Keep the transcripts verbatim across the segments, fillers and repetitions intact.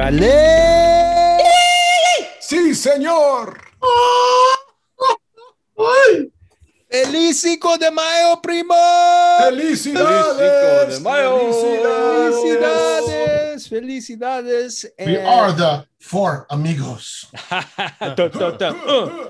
Órale. Sí, señor. ¡Feliz cinco de mayo, primo! ¡Felicidades! Feliz cinco de mayo. ¡Felicidades! ¡Felicidades! We And- are the four amigos. Dun, dun, dun. Uh.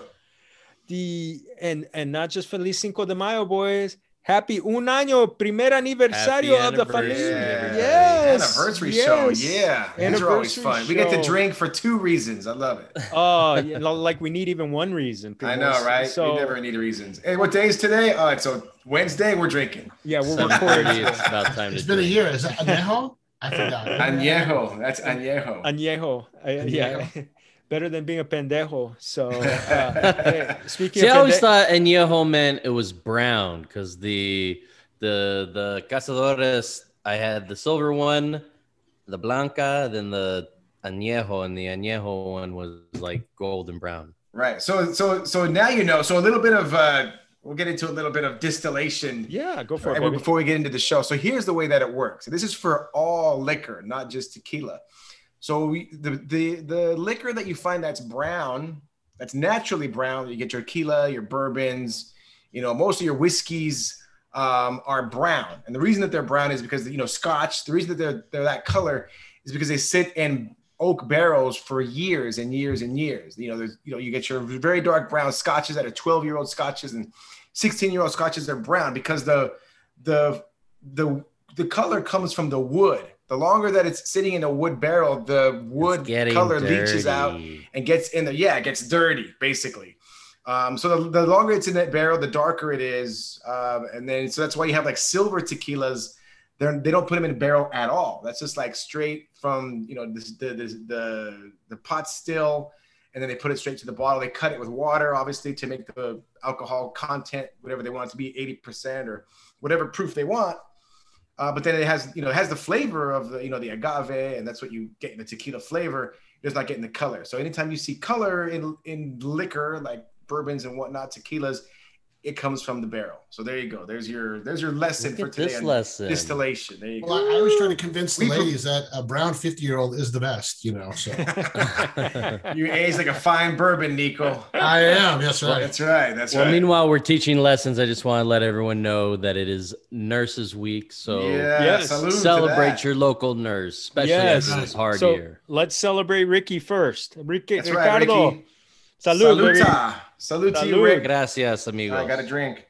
The, and, and not just Feliz Cinco de Mayo, boys. Happy un año, primer aniversario Happy of the anniversary, familia. everybody. Yes. Anniversary yes. show, yeah. These are always Anniversary fun. We get to show. drink for two reasons. I love it. Oh, you know, like we need even one reason. I know, Primos. right? So, we never need reasons. Hey, what day is today? Oh, it's so Wednesday. We're drinking. yeah, we're seven recording. thirty, it's about time It's to been a drink. year. Is that añejo? I forgot. Añejo. That's añejo. Añejo. Uh, yeah. Añejo. Better than being a pendejo. So, uh, hey, speaking See, of I always pende- thought añejo meant it was brown because the the the cazadores, I had the silver one, the blanca, then the añejo, and the añejo one was like golden brown. Right. So, so, so now you know. So a little bit of. uh We'll get into a little bit of distillation. Yeah, go for it. Right, Baby. before we get into the show. So here's the way that it works. This is for all liquor, not just tequila. So we, the, the, the liquor that you find that's brown, that's naturally brown, you get your tequila, your bourbons, you know, most of your whiskeys um, are brown. And the reason that they're brown is because, you know, Scotch, the reason that they're, they're that color is because they sit in oak barrels for years and years and years. You know, there's, you know, you get your very dark brown Scotches that are twelve year old Scotches and sixteen year old Scotches are brown because the, the, the, the color comes from the wood. The longer that it's sitting in a wood barrel, the wood It's getting color leaches out dirty. and gets in there. Yeah, it gets dirty, basically. Um, so the, the longer it's in that barrel, the darker it is. Um, and then, so that's why you have like silver tequilas. They're, they don't put them in a barrel at all. That's just like straight from, you know, this, the, the, the, the pot still, and then they put it straight to the bottle. They cut it with water, obviously, to make the alcohol content, whatever they want it to be, eighty percent or whatever proof they want. Uh, but then it has, you know, it has the flavor of the, you know, the agave, and that's what you get in the tequila flavor. You're just not getting the color. So anytime you see color in in liquor, like bourbons and whatnot, tequilas, it comes from the barrel. So there you go. There's your there's your lesson Look for at today this on lesson. distillation. There you Well, go. I, I was trying to convince the We pro- ladies that a brown fifty year old is the best, you know. So You age like a fine bourbon, Nico. I am. That's right. That's right. That's Well, right. meanwhile, we're teaching lessons. I just want to let everyone know that it is Nurses Week, so yeah, Yes. salute to celebrate that. your local nurse, especially Yes. in this hard So year. let's celebrate Ricky first. Ricky, That's right, Ricardo. Ricky. Salud, baby. Saluta. Salute to you, Salud. Rick. Gracias, amigos. I got a drink.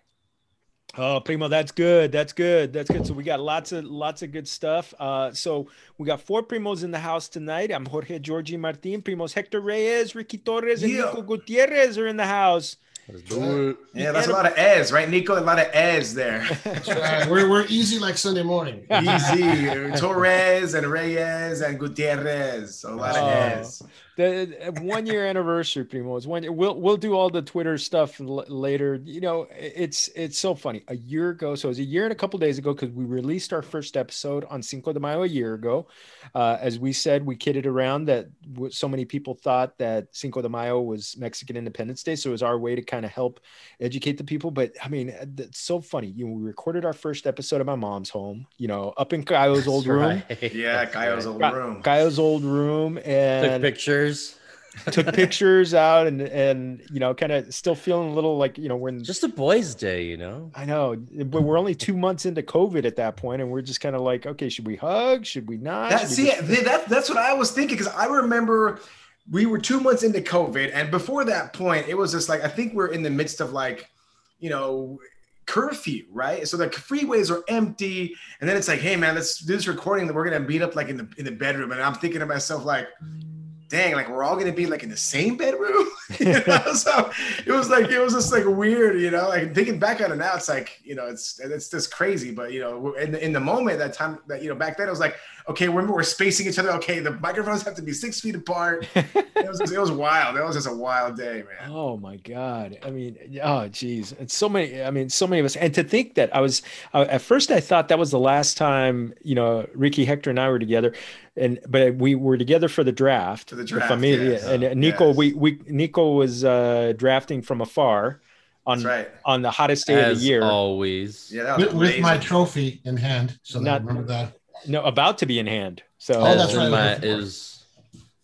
Oh, primo, that's good. That's good. That's good. So we got lots of lots of good stuff. Uh, so we got four primos in the house tonight. I'm Jorge Georgie Martin. Primos Hector Reyes, Ricky Torres, and Yeah. Nico Gutierrez are in the house. Let's do it. Yeah, that's a lot of ez, right, Nico? A lot of ez there. That's right. We're, we're easy like Sunday morning. Easy. Torres and Reyes and Gutierrez. So a lot of Oh. ez. The uh, one year anniversary, primo. It's one year. We'll we'll do all the Twitter stuff l- later. You know, it's it's so funny. A year ago, so it was a year and a couple days ago because we released our first episode on Cinco de Mayo a year ago. Uh, as we said, we kidded around that w- so many people thought that Cinco de Mayo was Mexican Independence Day, so it was our way to kind of help educate the people. But I mean, it's so funny. You know, we recorded our first episode at my mom's home. You know, up in Caio's old room. Right. Yeah, Caio's old room. Caio's old room, Took and pictures. took pictures out and and you know kind of still feeling a little like you know we're in Just a boys' day, you know. I know, but we're only two months into COVID at that point, and we're just kind of like, okay, should we hug, should we not? That, Should we see, just- th- that, that's what I was thinking because I remember we were two months into COVID, and before that point, it was just like I think we're in the midst of like, you know, curfew, right? So the freeways are empty, and then it's like, hey man, let's do this recording that we're gonna meet up like in the in the bedroom, and I'm thinking to myself like, dang, like we're all gonna be like in the same bedroom. You know? So it was like it was just like weird, you know. Like thinking back on it now, it's like you know, it's it's just crazy. But you know, in the, in the moment, that time, that you know, back then, it was like, okay, remember we're spacing each other. Okay, the microphones have to be six feet apart. It was just, it was wild. That was just a wild day, man. Oh my God. I mean, oh geez. It's so many, I mean, so many of us. And to think that I was, uh, at first I thought that was the last time, you know, Ricky, Hector and I were together. And, but we were together for the draft. For the draft, Familia. yes. And uh, Nico, Yes. we, we, Nico was uh, drafting from afar on, That's right. on the hottest day of As the year. always. Yeah, that was With, with amazing. my trophy in hand. So Not- that, remember that. No, about to be in hand. So Oh, that's As right. my- Of course. is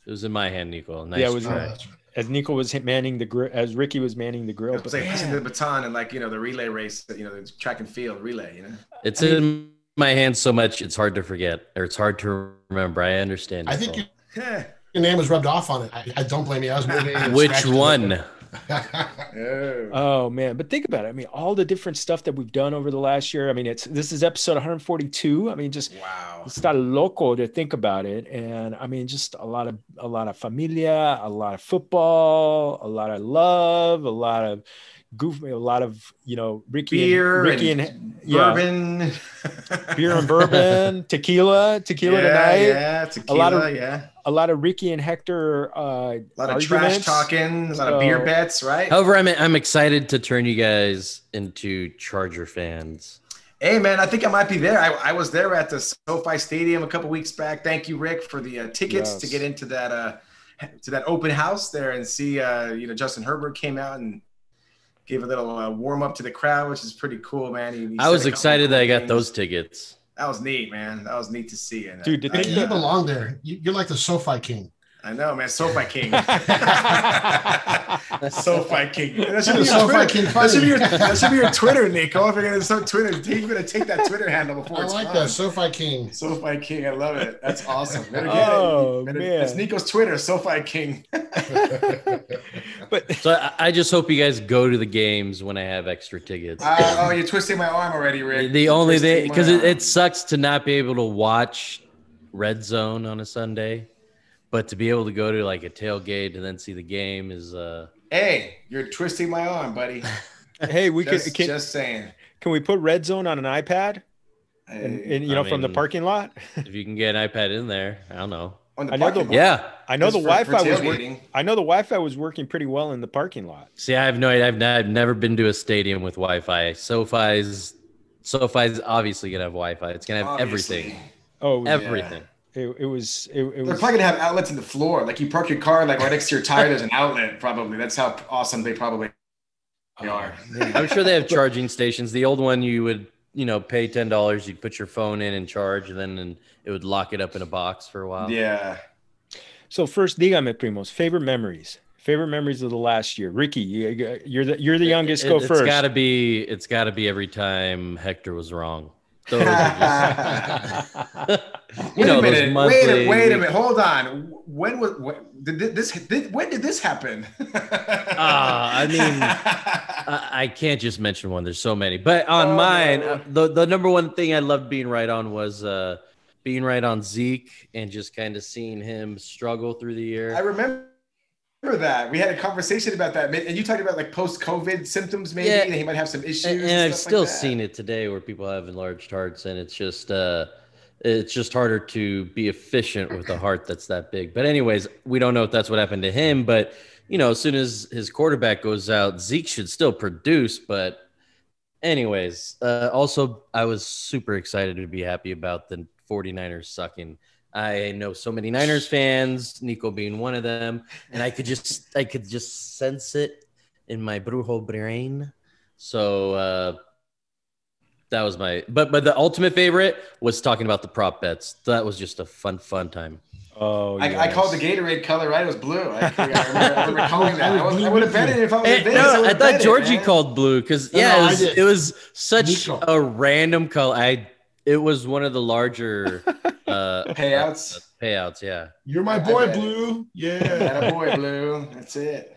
It was in my hand, Nico. Nice Yeah, it was- try. Oh, that's right. As Nico was manning the grill, as Ricky was manning the grill. It was But like passing man, the baton and like you know the relay race, you know the track and field relay. You know. It's I mean- in my hand so much it's hard to forget, or it's hard to remember. I understand. I think Nicole. your, Yeah. your name was rubbed off on it. I, I don't blame you. I was moving. and Which scratched it. one? Oh. oh man, but think about it. I mean, all the different stuff that we've done over the last year. I mean, it's this is episode one forty-two. I mean, just Wow. está loco to think about it. And I mean, just a lot of a lot of familia, a lot of football, a lot of love, a lot of goof, a lot of you know Ricky Beer, and Ricky and, and, yeah, bourbon, beer and bourbon, tequila, tequila yeah, tonight. Yeah, tequila, lot of- yeah. A lot of Ricky and Hector. Uh, A lot of trash arguments. talking, a lot of beer So- bets, right? However, I'm I'm excited to turn you guys into Charger fans. Hey man, I think I might be there. I, I was there at the SoFi Stadium a couple weeks back. Thank you, Rick, for the uh, tickets to Yes. get into that uh, to that open house there and see. Uh, you know, Justin Herbert came out and gave a little uh, warm up to the crowd, which is pretty cool, man. He, he I said was a couple excited cool that I got things. those tickets. That was neat, man. That was neat to see. And, uh, Dude, did I, they- You belong there. You, you're like the SoFi king. I know, man. SoFi King. SoFi King. That should be The your SoFi Twitter. King That should be your, funny. that should be your Twitter, Nico. If you're gonna start Twitter, you're gonna take that Twitter handle before I it's like gone. that SoFi king. SoFi King, I love it. That's awesome. Better get Oh, it. Better- man. It's Nico's Twitter, SoFi King. But So I, I just hope you guys go to the games when I have extra tickets. Uh, oh, you're twisting my arm already, Rick. The You're only twisting thing, my because it, arm. it sucks to not be able to watch Red Zone on a Sunday, but to be able to go to like a tailgate and then see the game is uh Hey, you're twisting my arm, buddy. hey, we just, could can, just saying. can we put Red Zone on an iPad and, Hey, and you I know from the mean- parking lot? if you can get an iPad in there. I don't know. on the I know parking the- lot. Yeah. I know Just the for- for Wi-Fi was working. tailgating. I know the Wi-Fi was working pretty well in the parking lot. See, I have no idea. I've, n- I've never been to a stadium with Wi-Fi. SoFi's SoFi's obviously gonna have Wi-Fi. It's gonna have Obviously. everything. Oh, yeah. Everything. It, it was it, it They're was probably gonna have outlets in the floor. Like you park your car, like right next to your tire, there's an outlet. Probably that's how awesome they probably are. I'm sure they have charging stations. The old one, you would, you know, pay ten dollars. You'd put your phone in and charge, and then and it would lock it up in a box for a while. Yeah. So first, dígame, primos, favorite memories. Favorite memories of the last year. Ricky, you, you're the you're the youngest. It, Go it's first. gotta be. It's gotta be every time Hector was wrong. Those are just, you Wait know, a those minute. Wait a, monthly- wait a minute. Hold on. When was when, did this? Did, when did this happen? Ah, I mean, I, I can't just mention one. There's so many. But on Oh, mine, no. uh, the the number one thing I loved being right on was uh, being right on Zeke and just kind of seeing him struggle through the year. I remember that we had a conversation about that, and you talked about like post-COVID symptoms, maybe, Yeah. and he might have some issues. and, And, and I've stuff still like that. seen it today where people have enlarged hearts, and it's just uh, it's just harder to be efficient with a heart that's that big. But anyways, we don't know if that's what happened to him. But you know, as soon as his quarterback goes out, Zeke should still produce. But anyways, uh, also I was super excited to be happy about the 49ers sucking. I know so many Niners fans, Nico being one of them, and I could just I could just sense it in my brujo brain. So uh, that was my but but the ultimate favorite was talking about the prop bets. That was just a fun fun time. Oh, I, I yes. called the Gatorade color right. It was blue. I, I, remember, I remember calling that. I, was, I would have bet it if I was in Eh, Vegas. no, I would've thought bet it, Georgie man. called blue because No, yeah, no, it I was, did. it was such Nico. a random color. I it was one of the larger uh, Payouts? uh, payouts, yeah. You're my I boy, bet it. Blue. Yeah. Atta boy, blue. That's it.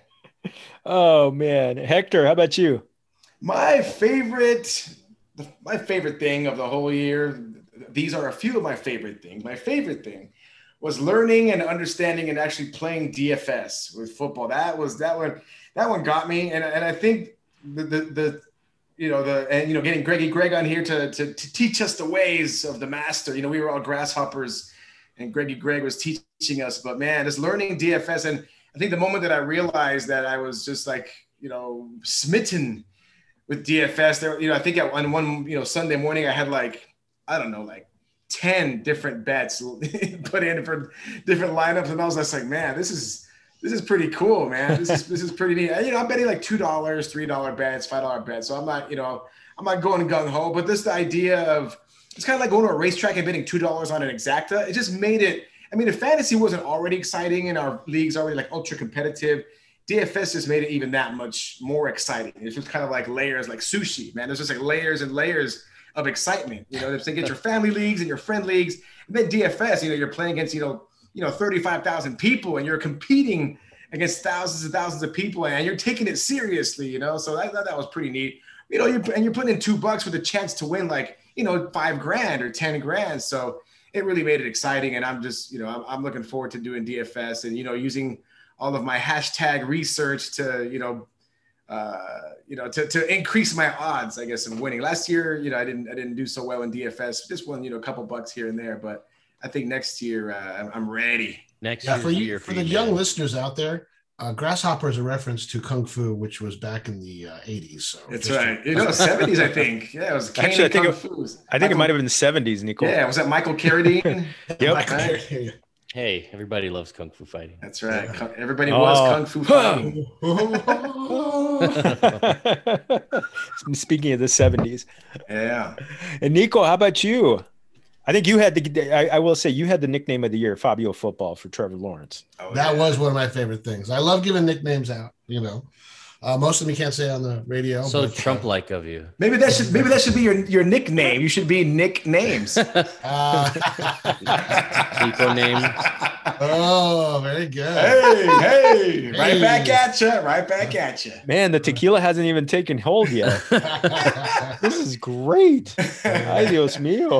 Oh man, Hector, how about you? My favorite, my favorite thing of the whole year. These are a few of my favorite things. My favorite thing was learning and understanding and actually playing D F S with football. That was that one. That one got me, and and I think the the, the you know the and you know getting Greggy Greg on here to, to to teach us the ways of the master. You know, we were all grasshoppers, and Greggy Greg was teaching us. But man, just learning D F S, and I think the moment that I realized that I was just like you know smitten with D F S, there, you know, I think on one, you know, Sunday morning, I had like, I don't know, like ten different bets put in for different lineups. And I was just like, man, this is, this is pretty cool, man. This is, this is pretty neat. And, you know, I'm betting like two dollars, three dollars bets, five dollars bets. So I'm not, you know, I'm not going gung ho, but this, the idea of, it's kind of like going to a racetrack and betting two dollars on an exacta. It just made it, I mean, if fantasy wasn't already exciting and our league's already like ultra competitive, D F S just made it even that much more exciting. It's just kind of like layers, like sushi, man. There's just like layers and layers of excitement. You know, if they get your family leagues and your friend leagues, and then D F S, you know, you're playing against, you know, you know, thirty-five thousand people, and you're competing against thousands and thousands of people, and you're taking it seriously, you know. So I thought that was pretty neat. You know, you and you're putting in two bucks with a chance to win, like, you know, five grand or ten grand. So it really made it exciting, and I'm just, you know, I'm, I'm looking forward to doing D F S and, you know, using all of my hashtag research to, you know, uh, you know, to, to increase my odds, I guess, of winning. Last year, you know, I didn't I didn't do so well in D F S. Just won, you know, a couple bucks here and there, but I think next year uh, I'm, I'm ready. Next Yeah, for you, year for for the you, young man. listeners out there, uh, Grasshopper is a reference to Kung Fu, which was back in the uh, eighties. So That's just to- right. You know, seventies, I think. Yeah, it was Kane Actually, I think Kung it- Fu's. I think it Michael- might have been the seventies, Nico. Yeah, was that Michael Carradine? Yep. Michael Right. Caine. Hey, everybody loves kung fu fighting. That's right. Kung- Everybody was Oh. Kung Fu fighting. Speaking of the seventies. Yeah. And Nico, how about you? I think you had the, I, I will say you had the nickname of the year, Fabio Football, for Trevor Lawrence. Oh, That yeah. was one of my favorite things. I love giving nicknames out, you know. Uh, most of them you can't say on the radio. So but, uh, Trump-like of you. Maybe that should maybe that should be your, your nickname. You should be Nick Names. uh, Nico name. oh, very good. Hey, hey, right Hey. back at you, right back at you. Man, the tequila hasn't even taken hold yet. This is great. Ay, Dios mío.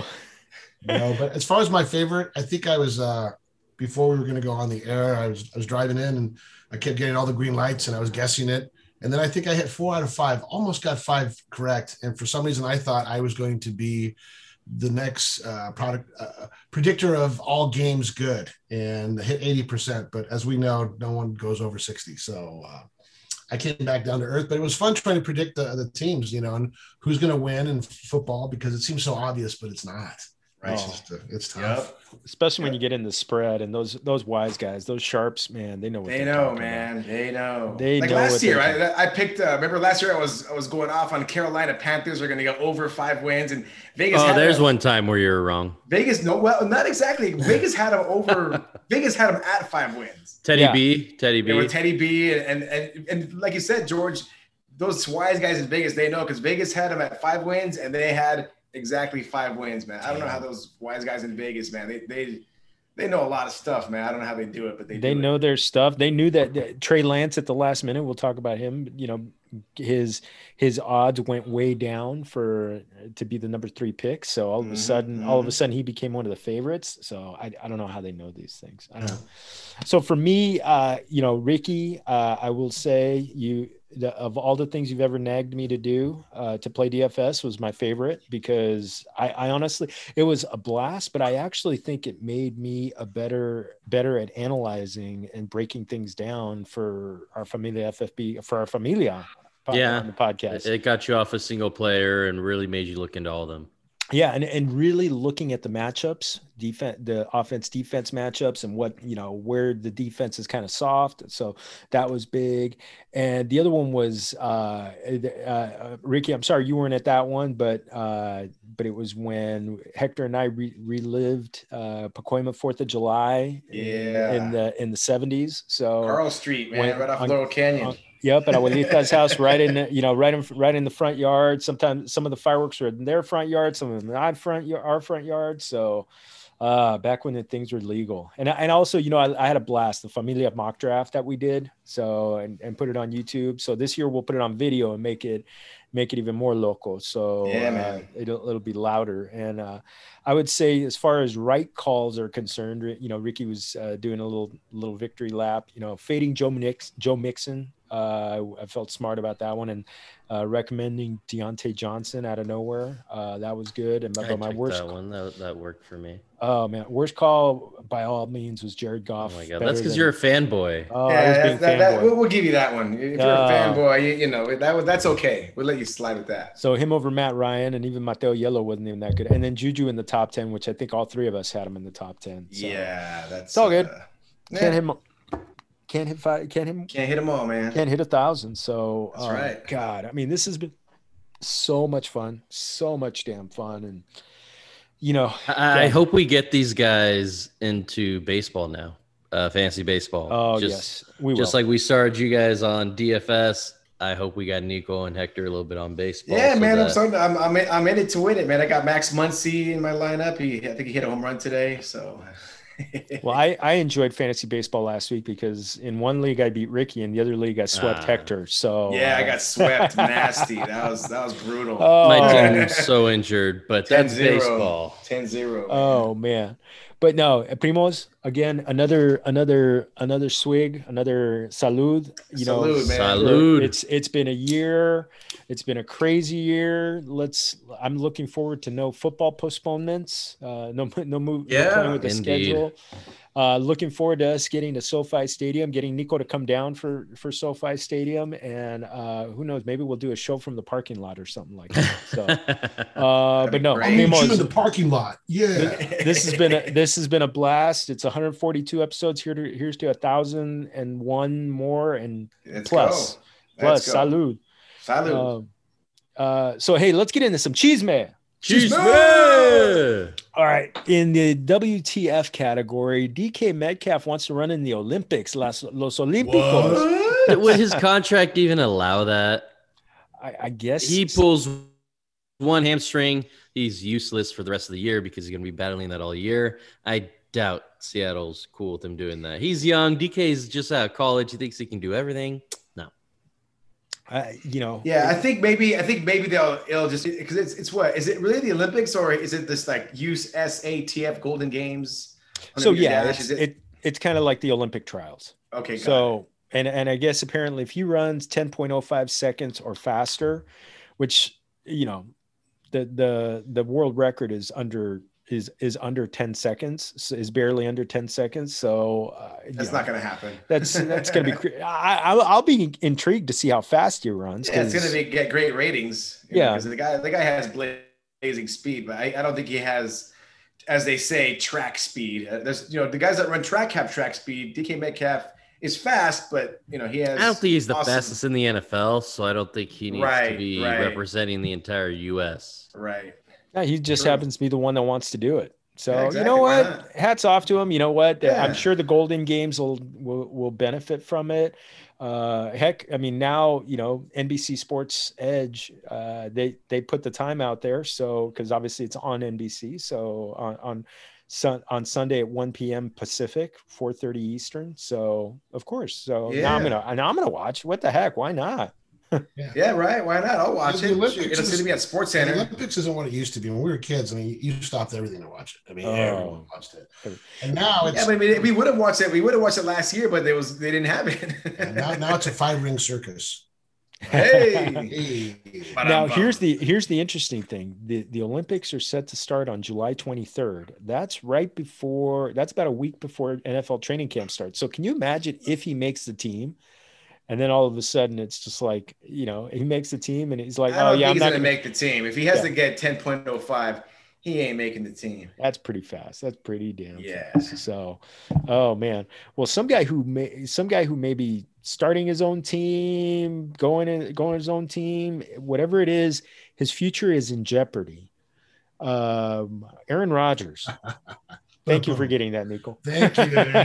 No, but as far as my favorite, I think I was uh before we were going to go on the air. I was I was driving in and I kept getting all the green lights and I was guessing it, and then I think I hit four out of five, almost got five correct. And for some reason, I thought I was going to be the next uh, product uh, predictor of all games good and hit eighty percent. But as we know, no one goes over sixty. So uh, I came back down to earth. But it was fun trying to predict the the teams, you know, and who's going to win in football because it seems so obvious, but it's not. Right. It's just, uh, it's tough. Yep. Especially when you get in the spread and those those wise guys, those sharps, man, they know what They they're know, talking man. They know. They like know last what year, they're I, I picked. Uh, remember last year, I was I was going off on Carolina Panthers are going to go over five wins, and Vegas. Oh, had there's them- one time where you're wrong. Vegas, no, well, not exactly. Vegas had them over. Vegas had them at five wins. Teddy Yeah. B. Teddy They were B. Teddy B, and, and and and like you said, George, those wise guys in Vegas, they know because Vegas had them at five wins, and they had exactly five wins, man. I don't know how those wise guys in Vegas, man. They they they know a lot of stuff, man. I don't know how they do it, but they They do know it. their stuff. They knew that that Trey Lance at the last minute. We'll talk about him. You know, his his odds went way down for to be the number three pick. So all of a Mhm, sudden, all of a mhm. sudden, he became one of the favorites. So I, I don't know how they know these things. I don't know. So for me, uh, you know, Ricky, uh, I will say you the, of all the things you've ever nagged me to do, uh, to play D F S was my favorite because I, I honestly, it was a blast, but I actually think it made me a better, better at analyzing and breaking things down for our Familia F F B, for our Familia pod- Yeah. on the podcast. It got you off a single player and really made you look into all of them. Yeah, and, and really looking at the matchups, defense, the offense defense matchups, and what you know where the defense is kind of soft. So that was big. And the other one was uh, uh, Ricky. I'm sorry you weren't at that one, but uh, but it was when Hector and I re- relived uh, Pacoima Fourth of July in, Yeah. in the in the seventies. So Carl Street, man, When- right off on- Laurel Canyon. on- Yep, at Abuelita's house, right in the, you know, right in right in the front yard. Sometimes some of the fireworks are in their front yard, some of them not front y- our front yard. So uh back when the things were legal. And and also, you know, I, I had a blast, the Familia mock draft that we did. So and, and put it on YouTube. So this year we'll put it on video and make it make it even more local. So Yeah, uh, man. it'll it'll be louder. And uh I would say as far as right calls are concerned, you know, Ricky was uh, doing a little little victory lap, you know, fading Joe Mix, Joe Mixon. Uh, I felt smart about that one, and uh, recommending Deontay Johnson out of nowhere. Uh, that was good. And I but my took worst, that one. That, that worked for me. oh man, worst call by all means was Jared Oh Goff. my god, Better that's because than- you're a fanboy. Oh, yeah, I was being that's- that, that, fanboy. we'll, we'll give you that one. If you're Uh, a fanboy, you, you know that was- that's okay. We'll let you slide with that. So him over Matt Ryan, and even Mateo Yellow wasn't even that good. And then Juju in the top ten, which I think all three of us had him in the top ten. So Yeah, that's It's all good. uh, Can't yeah, hit, can't hit five, can't hit, can't hit them all, man. can't hit a thousand. So That's uh, right. God, I mean, this has been so much fun, so much damn fun, and you know, I, I yeah. hope we get these guys into baseball now, uh, fantasy baseball. Oh just, yes, we just will. like we started you guys on D F S. I hope we got Nico and Hector a little bit on baseball. Yeah, so man, I'm that- starting. I'm I'm in, I'm in it to win it, man. I got Max Muncy in my lineup. He I think he hit a home run today. So. Well, I, I enjoyed fantasy baseball last week because in one league I beat Ricky, and the other league I swept Ah. Hector. So Yeah, I uh, got swept nasty. That was that was brutal. Oh, My team's so injured, but that's ten zero. baseball. ten zero. Oh man. But no, Primos, again, another another another swig, another salud. You know, Salud, man. Salud. it's it's been a year. It's been a crazy year. Let's I'm looking forward to no football postponements. Uh no no move no Yeah, playing with the indeed. schedule. Uh, looking forward to us getting to SoFi Stadium, getting Nico to come down for for SoFi Stadium, and uh, who knows, maybe we'll do a show from the parking lot or something like that. So, uh, but no, great. I'll meet Primos, you in the parking lot. Yeah. this has been a, this has been a blast. It's one hundred forty-two episodes. Here to here's to a thousand and one more and Let's plus go. plus Let's go. salud. Salud. Um, uh, so hey, let's get into some cheese, man. Cheese man! man! All right, in the W T F category, D K Metcalf wants to run in the Olympics, Las, Los Olímpicos. What? Would his contract even allow that? I, I guess He pulls one hamstring. He's useless for the rest of the year because he's going to be battling that all year. I doubt Seattle's cool with him doing that. He's young. D K's just out of college. He thinks he can do everything. No. I, you know, Yeah, I think maybe I think maybe they'll it'll just because it's it's what is it really the Olympics or is it this like U S A T F Golden Games? so one hundred yeah, dash? it's, Is it, it, it's kind of like the Olympic trials. okay. got it. So, and and I guess apparently if he runs ten point oh five seconds or faster, which, you know, the the the world record is under is is under ten seconds, so is barely under ten seconds. So uh, you That's know, not going to happen. that's that's gonna be. cre- I, I'll, I'll be intrigued to see how fast he runs. Yeah, it's 'cause- going to be get great ratings. Yeah. because the guy the guy has blazing speed, but I, I don't think he has, as they say, track speed. Uh, there's you know the guys that run track have track speed. D K Metcalf is fast, but you know he has. I don't think he's the awesome- fastest in the N F L, so I don't think he needs to Right, be right. representing the entire U S. Right. Yeah, he just True. happens to be the one that wants to do it. So Yeah, you exactly. know Why what? not? Hats off to him. You know what? Yeah. I'm sure the Golden Games will will, will benefit from it. Uh, heck, I mean now you know N B C Sports Edge. Uh, they they put the time out there, so because obviously it's on N B C. So on on sun on Sunday at one p.m. Pacific, four thirty Eastern. So of course. So now I'm Yeah. gonna now I'm gonna watch. What the heck? Why not? Yeah, right. Why not? I'll watch The it. Olympics Shoot, It's is- going to be at Sports The Center. Olympics isn't what it used to be. When we were kids, I mean, you, you stopped everything to watch it. I mean, Oh. everyone watched it. And now it's Yeah, but I mean, we would have watched it. We would have watched it last year, but there was they didn't have it. and now, now it's a five ring circus. Hey. Hey. Now here's the here's the interesting thing. The the Olympics are set to start on July twenty-third. That's right before that's about a week before N F L training camp starts. So can you imagine if he makes the team and then all of a sudden it's just like, you know, he makes the team and he's like, I "Oh don't yeah, I'm think he's not going to gonna-" make the team. If he has Yeah. to get ten point oh five, he ain't making the team. That's pretty fast. That's pretty damn Yeah. fast. So, oh man. Well, some guy who may some guy who may be starting his own team, going in, going his own team, whatever it is, his future is in jeopardy. Um, Aaron Rodgers. Thank you for getting that, Nico. Thank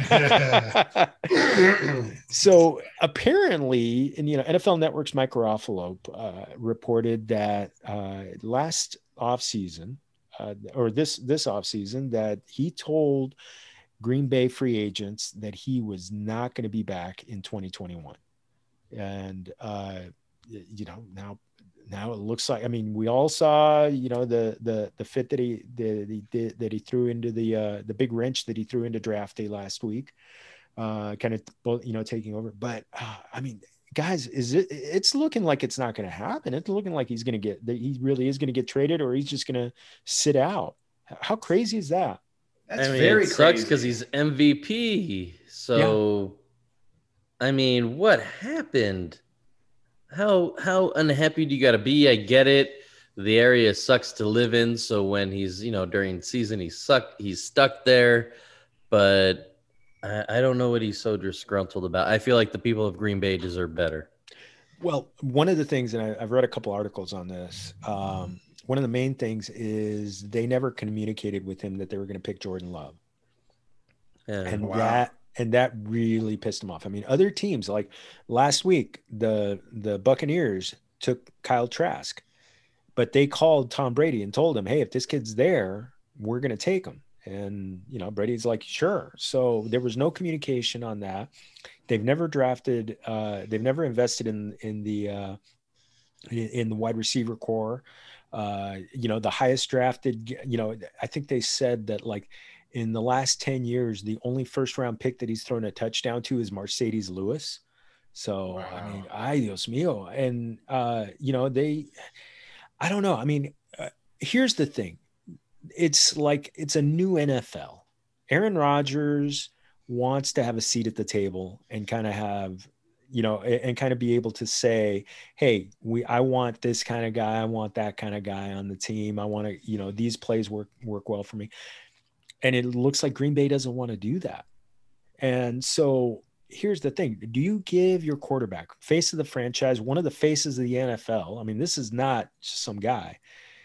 you. So apparently, and you know, N F L Network's Mike Garofalo uh, reported that uh, last offseason, uh, or this this offseason, that he told Green Bay free agents that he was not going to be back in twenty twenty-one. And uh, you know, now now it looks like, I mean, we all saw, you know, the the the fit that he the, the, the that he threw into the uh, the big wrench that he threw into draft day last week, uh, kind of, you know, taking over. But uh, I mean, guys, is it? It's looking like it's not going to happen. It's looking like he's going to get that he really is going to get traded, or he's just going to sit out. How crazy is that? That's I mean, very it sucks crazy. because he's M V P. So, I mean, what happened? How how unhappy do you got to be? I get it. The area sucks to live in, so when he's you know during season he's suck he's stuck there. But I, I don't know what he's so disgruntled about. I feel like the people of Green Bay deserve better. Well, one of the things, and I, I've read a couple articles on this. Um, one of the main things is they never communicated with him that they were going to pick Jordan Love. Yeah. And Wow. that and that really pissed him off. I mean, other teams, like last week, the the Buccaneers took Kyle Trask, but they called Tom Brady and told him, hey, if this kid's there, we're going to take him. And, you know, Brady's like, sure. So there was no communication on that. They've never drafted, uh, they've never invested in, in the, uh, in, in the wide receiver core. Uh, you know, the highest drafted, you know, I think they said that like in the last ten years, the only first round pick that he's thrown a touchdown to is Mercedes Lewis. So, Wow. I mean, ay Dios mío. And, uh, you know, they, I don't know. I mean, uh, here's the thing. It's like, it's a new N F L. Aaron Rodgers wants to have a seat at the table and kind of have, you know, and, and kind of be able to say, hey, we, I want this kind of guy. I want that kind of guy on the team. I want to, you know, these plays work, work well for me. And it looks like Green Bay doesn't want to do that. And so here's the thing. Do you give your quarterback, face of the franchise, one of the faces of the N F L? I mean, this is not just some guy.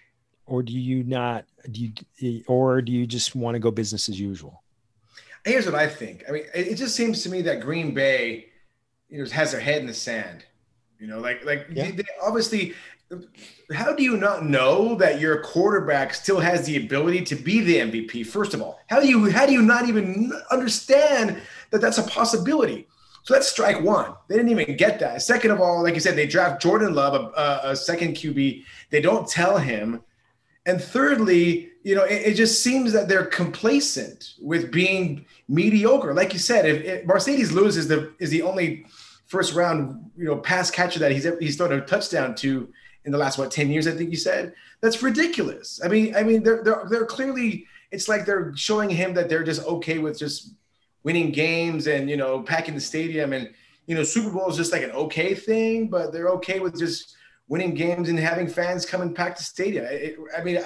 Or do you not, do you, or do you just want to go business as usual? Here's what I think. I mean, it, it just seems to me that Green Bay, you know, has their head in the sand. You know, like, like Yeah. they obviously, how do you not know that your quarterback still has the ability to be the M V P? First of all, how do you, how do you not even understand that that's a possibility? So that's strike one. They didn't even get that. Second of all, like you said, they draft Jordan Love, a, a second Q B. They don't tell him. And thirdly, you know, it, it just seems that they're complacent with being mediocre. Like you said, if, if Mercedes Lewis is the is the only first round, you know, pass catcher that he's he's thrown a touchdown to in the last what ten years, I think you said. That's ridiculous. I mean, I mean, they're they're they're clearly, it's like they're showing him that they're just okay with just winning games and, you know, packing the stadium, and, you know, Super Bowl is just like an okay thing, but they're okay with just winning games and having fans come and pack the stadium. It, I mean,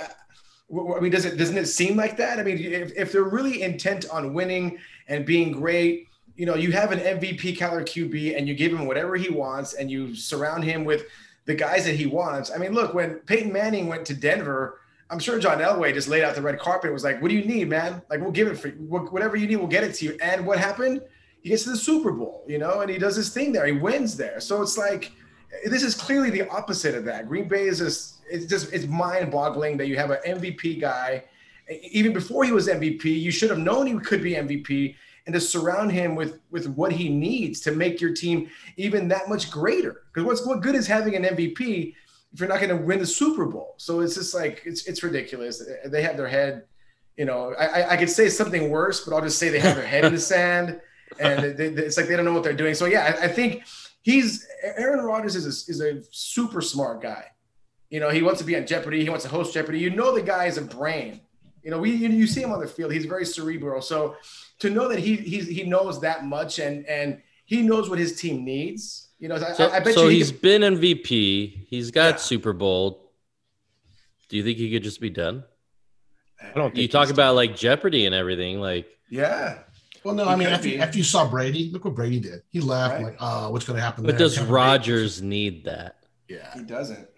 I, I mean, does it, doesn't it seem like that? I mean, if, if they're really intent on winning and being great, you know, you have an M V P caliber Q B and you give him whatever he wants and you surround him with the guys that he wants. I mean, look, when Peyton Manning went to Denver, I'm sure John Elway just laid out the red carpet and was like, what do you need, man? Like, we'll give it for you. Whatever you need, we'll get it to you. And what happened? He gets to the Super Bowl, you know, and he does his thing there. He wins there. So it's like, this is clearly the opposite of that. Green Bay is just, it's just, it's mind boggling that you have an M V P guy. Even before he was M V P, you should have known he could be M V P, and to surround him with, with what he needs to make your team even that much greater. Because what's, what good is having an M V P if you're not going to win the Super Bowl? So it's just like, it's, it's ridiculous. They have their head, you know, I, I could say something worse, but I'll just say they have their head in the sand, and they, they, it's like, they don't know what they're doing. So yeah, I, I think, He's Aaron Rodgers is a, is a super smart guy. You know, he wants to be on Jeopardy. He wants to host Jeopardy. You know, the guy is a brain. You know, we you, you see him on the field. He's very cerebral. So to know that he he he knows that much, and and he knows what his team needs. You know, So, I, I bet so you he he's could, been M V P. He's got Yeah. Super Bowl. Do you think he could just be done? I don't think You talk he's about like Jeopardy and everything. Like, yeah. Well, no, He I mean, could after, be. after you saw Brady, look what Brady did. He left, Right. like, uh, what's going to happen but there? does Tampa Bay- Rodgers need that? Yeah. He doesn't.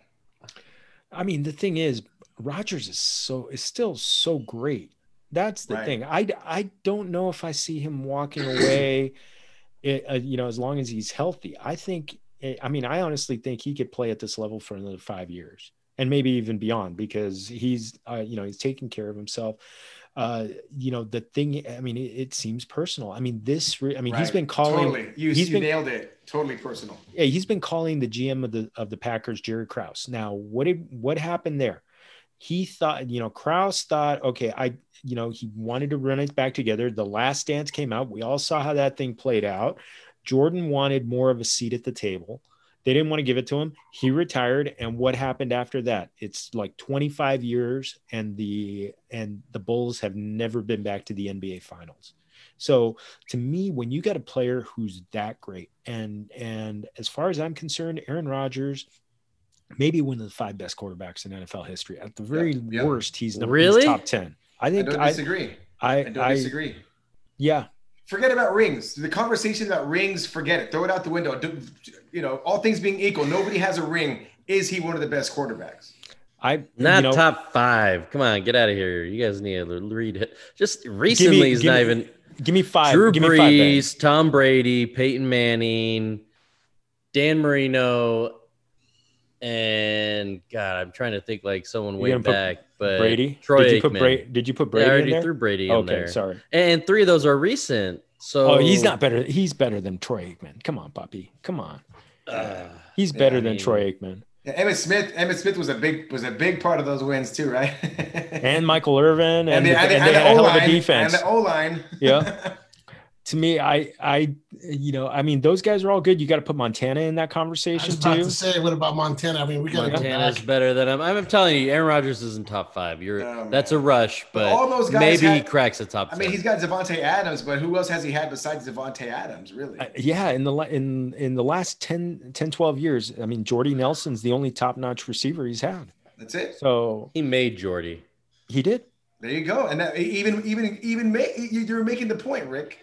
I mean, the thing is, Rodgers is so is still so great. That's the Right. thing. I, I don't know if I see him walking away, eh, uh, you know, as long as he's healthy. I think, eh, I mean, I honestly think he could play at this level for another five years and maybe even beyond, because he's, uh, you know, he's taking care of himself. Uh, you know, the thing, I mean, it, it seems personal. I mean, this, re- I mean, he's Right. been calling, Totally. You, he's you been- nailed it. Totally personal. yeah, he's been calling the G M of the of the Packers, Jerry Krause. Now, what did what happened there? He thought, you know, Krause thought, okay, I, you know, he wanted to run it back together. The Last Dance came out. We all saw how that thing played out. Jordan wanted more of a seat at the table. They didn't want to give it to him. He retired, and what happened after that? It's like twenty-five years, and the and the Bulls have never been back to the N B A Finals. So to me, when you got a player who's that great, and and as far as I'm concerned, Aaron Rodgers, maybe one of the five best quarterbacks in N F L history. At the very Yeah, yeah. worst, he's number Really? he's top ten. I I think don't I disagree. I, I don't I- disagree. yeah. Forget about rings. The conversation about rings, forget it. Throw it out the window. Do- You know, all things being equal, nobody has a ring. Is he one of the best quarterbacks? I Not you know, top five. Come on, get out of here. You guys need to read it. Just give recently, me he's give not me even give me five. Drew Give me five then. Brees, Tom Brady, Peyton Manning, Dan Marino, and God, I'm trying to think like someone You're way gonna put back, but Brady? Troy Did you put Aikman. Brady? Did you put Yeah, I Brady in already there? threw Brady in Okay, there. sorry. And three of those are recent. So Oh, he's not better. He's better than Troy Aikman. Come on, Poppy. Come on. Uh, He's Yeah, better I than mean- Troy Aikman. Yeah, Emmett Smith. Emmett Smith was a big was a big part of those wins too, right? And Michael Irvin, and, and the, the, and the, and they and had the a hell of a O-line, defense. and the O line. Yeah. To me, I, I, you know, I mean, those guys are all good. You got to put Montana in that I conversation was about too. to say, what about Montana? I mean, we got to go Montana's back. better than him. I'm telling you, Aaron Rodgers isn't top five. You're Oh, that's a man. rush, But but, all those guys maybe he had- cracks a top I ten. mean, he's got Devontae Adams, but who else has he had besides Devontae Adams? Really? Uh, yeah, in the la- in in the last ten, ten, twelve years, I mean, Jordy Nelson's the only top-notch receiver he's had. That's it. So he made Jordy. he did. There you go. And that, even even even make, you're making the point, Rick.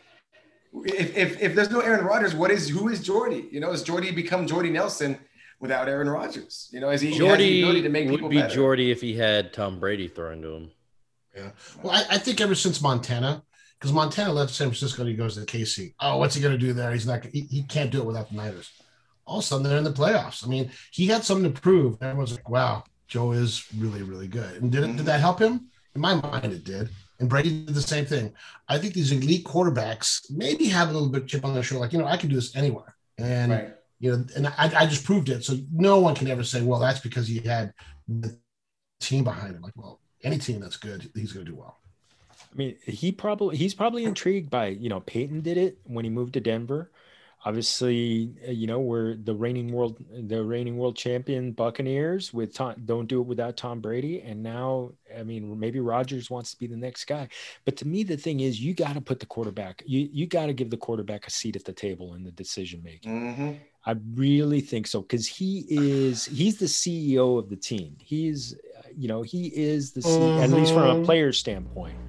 If, if if there's no Aaron Rodgers, what is who is Jordy? You know, has Jordy become Jordy Nelson without Aaron Rodgers? You know, is he has the ability Jordy to make would people be better? Jordy if he had Tom Brady throwing to him. Yeah. Well, I, I think ever since Montana, because Montana left San Francisco and he goes to K C. Oh, what's he going to do there? He's not. He, he can't do it without the Niners. All of a sudden, they're in the playoffs. I mean, he had something to prove. Everyone's like, "Wow, Joe is really, really good." And did it? Did that help him? In my mind, it did. And Brady did the same thing. I think these elite quarterbacks maybe have a little bit of chip on their shoulder, like, you know, I can do this anywhere. And Right. you know, and I, I just proved it. So no one can ever say, well, that's because he had the team behind him. Like, well, any team that's good, he's going to do well. I mean, he probably he's probably intrigued by, you know, Peyton did it when he moved to Denver. Obviously, uh, you know, we're the reigning world the reigning world champion Buccaneers with Tom, don't do it without Tom Brady. And now, I mean, maybe Rodgers wants to be the next guy. But to me, the thing is, you got to put the quarterback. You you got to give the quarterback a seat at the table in the decision making. Mm-hmm. I really think so, because he is he's the C E O of the team. He's uh, you know he is the C- at least from a Mhm. player standpoint.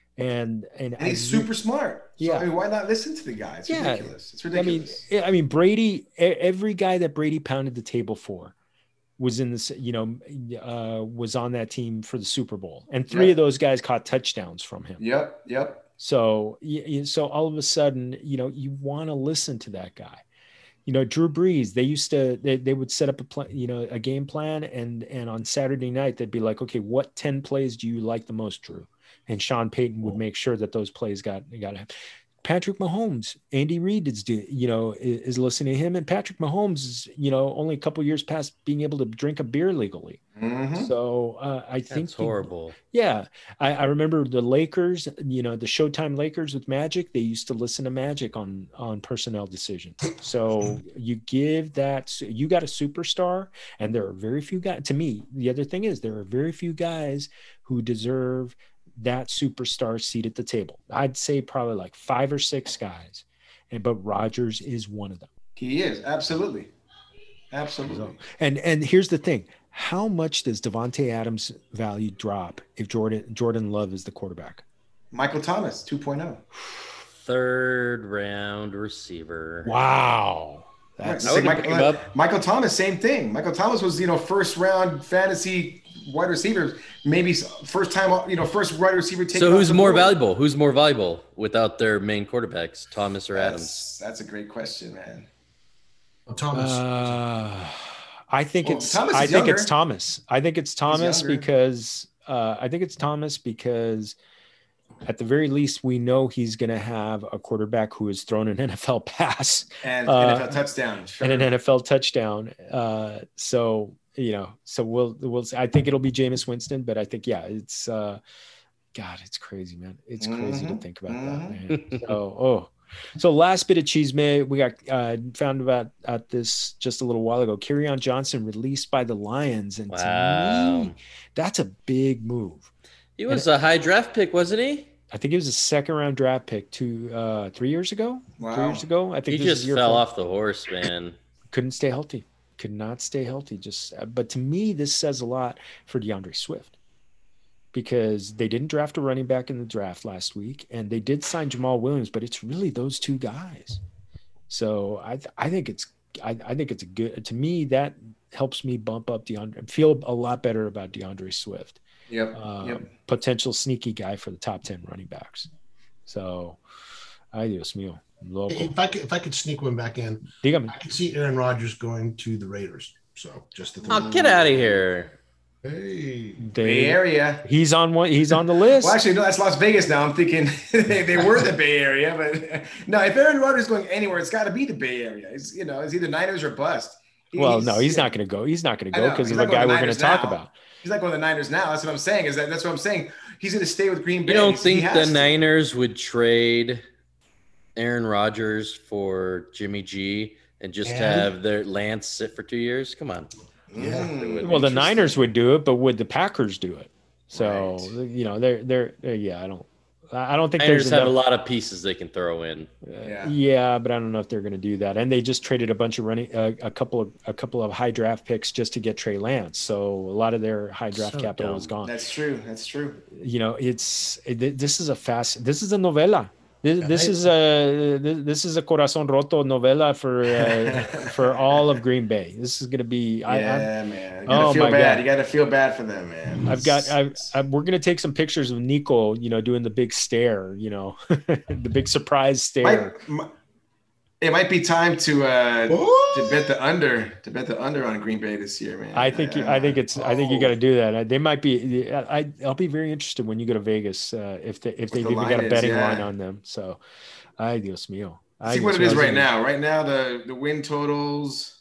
And and, And he's I, super smart. So, Yeah. I mean, why not listen to the guy? It's Yeah. ridiculous. It's I mean, ridiculous. I mean Brady. e- Every guy that Brady pounded the table for was in this. You know, uh, was on that team for the Super Bowl, and three Yeah. of those guys caught touchdowns from him. Yep. Yep. So, y- y- so all of a sudden, you know, you want to listen to that guy. You know, Drew Brees, they used to, they, they would set up a plan, you know, a game plan. And, and on Saturday night, they'd be like, okay, what ten plays do you like the most, Drew? And Sean Payton would make sure that those plays got, got to Patrick Mahomes, Andy Reid is, do, you know, is, is listening to him. And Patrick Mahomes is, you know, only a couple years past being able to drink a beer legally. Mm-hmm. So uh, I think That's you- horrible. yeah, I, I remember the Lakers, you know, the Showtime Lakers with Magic. They used to listen to Magic on on personnel decisions. So you give that, you got a superstar, and there are very few guys. To me, the other thing is there are very few guys who deserve that superstar seat at the table. I'd say probably like five or six guys, and but Rodgers is one of them. He is. Absolutely. Absolutely. And and here's the thing: how much does Devontae Adams' value drop if Jordan Jordan Love is the quarterback? Michael Thomas two point oh. Third round receiver. Wow. That's Right. I would've Michael, picked him up. Michael Thomas, same thing. Michael Thomas was, you know, first round fantasy wide receiver, maybe first time, you know, first wide receiver. taken So off who's the more board. valuable? Who's more valuable without their main quarterbacks, Thomas or Adams? That's, that's a great question, man. Thomas. Uh, I think Well, it's Thomas I is think it's younger. Thomas. I think it's Thomas younger. because uh, I think it's Thomas because at the very least we know he's going to have a quarterback who has thrown an N F L pass And Uh, N F L touchdown. Sure. and an N F L touchdown. Uh, so you know, so we'll we'll. I think it'll be Jameis Winston, but I think yeah, it's uh, God, it's crazy, man. It's crazy to Mhm. think about that, man. So oh. So last bit of cheese, man, we got uh, found about at this just a little while ago. Kerryon Johnson released by the Lions, and to Wow. me, that's a big move. He was a high draft pick, wasn't he? I think it was a second round draft pick two, uh, three years ago. Three Wow. years ago, I think He this is just year fell four. off the horse, man. Couldn't stay healthy. Could not stay healthy. Just, but to me, this says a lot for DeAndre Swift because they didn't draft a running back in the draft last week, and they did sign Jamal Williams, but it's really those two guys. So I, th- I think it's, I, I think it's a good. To me, that helps me bump up DeAndre. Feel a lot better about DeAndre Swift. Yep. Uh, yep. Potential sneaky guy for the top ten running backs. So, ay Dios mío. Loco. If I could, if I could sneak one back in, Dígame. I could see Aaron Rodgers going to the Raiders. So just the Oh, get out of here. Hey, Bay Area. He's on one. He's on the list. Well, actually, no, that's Las Vegas now. I'm thinking they, they were the Bay Area, but no, if Aaron Rodgers is going anywhere, it's got to be the Bay Area. It's, you know, it's either Niners or bust. He, well, he's, no, he's not going to go. He's not going to go because of the the guy we're going to talk now. about. He's not going to the Niners now. That's what I'm saying. Is that that's what I'm saying. He's going to stay with Green Bay. You don't He think the to. Niners would trade Aaron Rodgers for Jimmy G and just And? have their Lance sit for two years? Come on. Yeah. Mm, Well, the Niners would do it, but would the Packers do it? So Right. you know, they're, they're they're yeah. I don't I don't think Niners there's have a enough, lot of pieces they can throw in. Yeah. uh, yeah, but I don't know if they're going to do that. And they just traded a bunch of running uh, a couple of a couple of high draft picks just to get Trey Lance. So a lot of their high draft So capital dumb. is gone. That's true. That's true. You know, it's it, this is a fast. This is a novela. This, this Right. is a this, this is a corazón roto novela for uh, for all of Green Bay. This is going to be. I, I'm, Yeah, man. You gotta Oh, feel my bad. God. You got to feel bad for them, man. I've got. It's- I've, it's- I've, we're gonna take some pictures of Nico. You know, doing the big stare. You know, the big surprise stare. might, might- it might be time to uh What? to bet the under to bet the under on Green Bay this year, man. I think. I think it's. I think you Oh. got to do that. They might be. I. I'll be very interested when you go to Vegas uh, if they if they've the even line got a is, betting yeah. line on them. So, ay Dios mío. Ay, see what Dios it is mío. right now. Right now, the the win totals.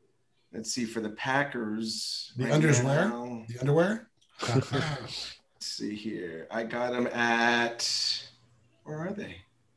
Let's see for the Packers. The right under's now. where? The underwear? Let's see here. I got them at where are they?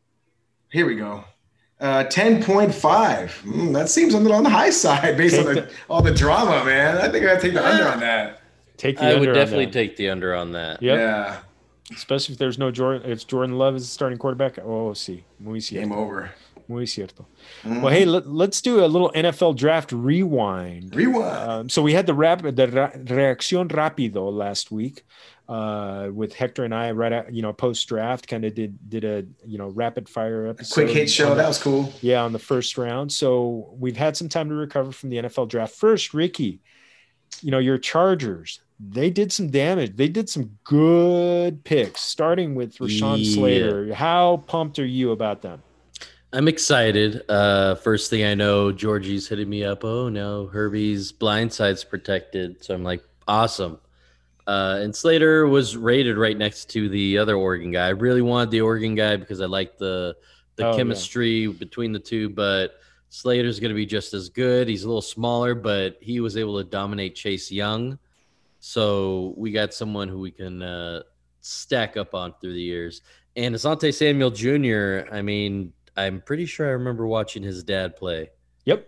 Here we go. Uh, ten point five. Mm, that seems a little on the high side based Take on the, the- all the drama, man. I think I gotta take the under on that. Take the I under would on definitely that. take the under on that. Yep. Yeah, Especially if there's no Jordan. If Jordan Love is the starting quarterback. Oh, sí. Muy game cierto. over. Muy cierto. Mm. Well, hey, let, let's do a little N F L draft rewind. Rewind. Um, so we had the rap, the ra- reacción rápido last week uh, with Hector and I right at, you know, post draft kind of did, did a, you know, rapid fire episode. Quick hit show. on the- That was cool. Yeah. On the first round. So we've had some time to recover from the N F L draft. First, Ricky, you know, your Chargers, they did some damage. They did some good picks, starting with Rashawn Yeah. Slater. How pumped are you about them? I'm excited. Uh, first thing I know, Georgie's hitting me up. Oh no, Herbie's blind side's protected. So I'm like, awesome. Uh, and Slater was rated right next to the other Oregon guy. I really wanted the Oregon guy because I like the the Oh, yeah. chemistry between the two. But Slater's going to be just as good. He's a little smaller, but he was able to dominate Chase Young. So we got someone who we can uh, stack up on through the years. And Asante Samuel Junior, I mean, I'm pretty sure I remember watching his dad play. Yep.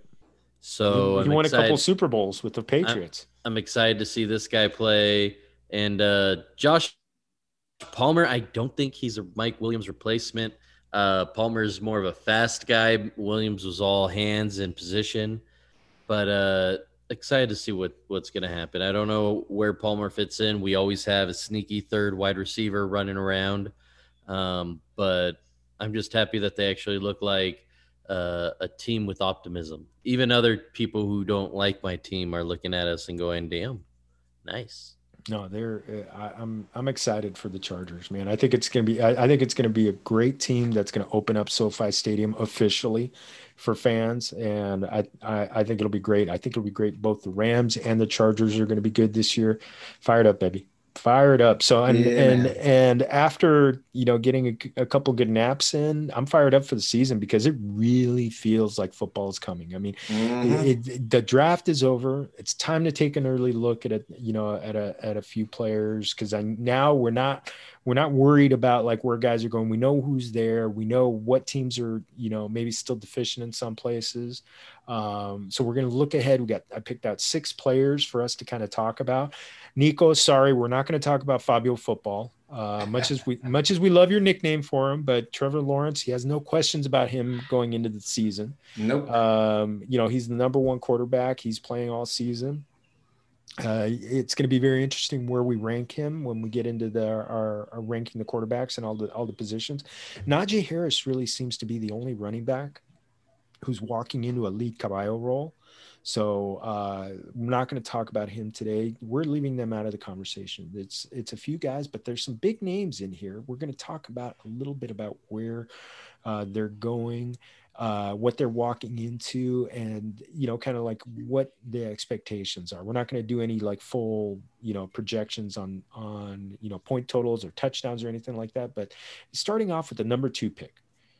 So he I'm won excited. a couple Super Bowls with the Patriots. I'm excited to see this guy play. And uh, Josh Palmer, I don't think he's a Mike Williams replacement. Uh, Palmer's more of a fast guy. Williams was all hands and position. But uh, excited to see what, what's going to happen. I don't know where Palmer fits in. We always have a sneaky third wide receiver running around. Um, but I'm just happy that they actually look like uh, a team with optimism. Even other people who don't like my team are looking at us and going, damn, nice. No, they're. Uh, I, I'm. I'm excited for the Chargers, man. I think it's gonna be. I, I think it's gonna be a great team that's gonna open up SoFi Stadium officially for fans, and I, I. I think it'll be great. I think it'll be great. Both the Rams and the Chargers are gonna be good this year. Fired up, baby. Fired up. So and Yeah, and man. and after you know getting a, a couple good naps in, I'm fired up for the season because it really feels like football is coming. I mean, Mhm. it, it- the draft is over. It's time to take an early look at a you know at a at a few players because I now we're not we're not worried about like where guys are going. We know who's there. We know what teams are you know maybe still deficient in some places. Um, so we're going to look ahead. We got I picked out six players for us to kind of talk about. Nico, sorry, we're not going to talk about Fabio Football. Uh, much as we much as we love your nickname for him, but Trevor Lawrence, he has no questions about him going into the season. Nope. Um, you know, he's the number one quarterback. He's playing all season. Uh, it's going to be very interesting where we rank him when we get into the our, our ranking the quarterbacks and all the all the positions. Najee Harris really seems to be the only running back who's walking into a lead caballo role. So uh, we're not going to talk about him today. We're leaving them out of the conversation. It's it's a few guys, but there's some big names in here. We're going to talk about a little bit about where uh, they're going, uh, what they're walking into, and, you know, kind of like what the expectations are. We're not going to do any like full, you know, projections on, on, you know, point totals or touchdowns or anything like that. But starting off with the number two pick.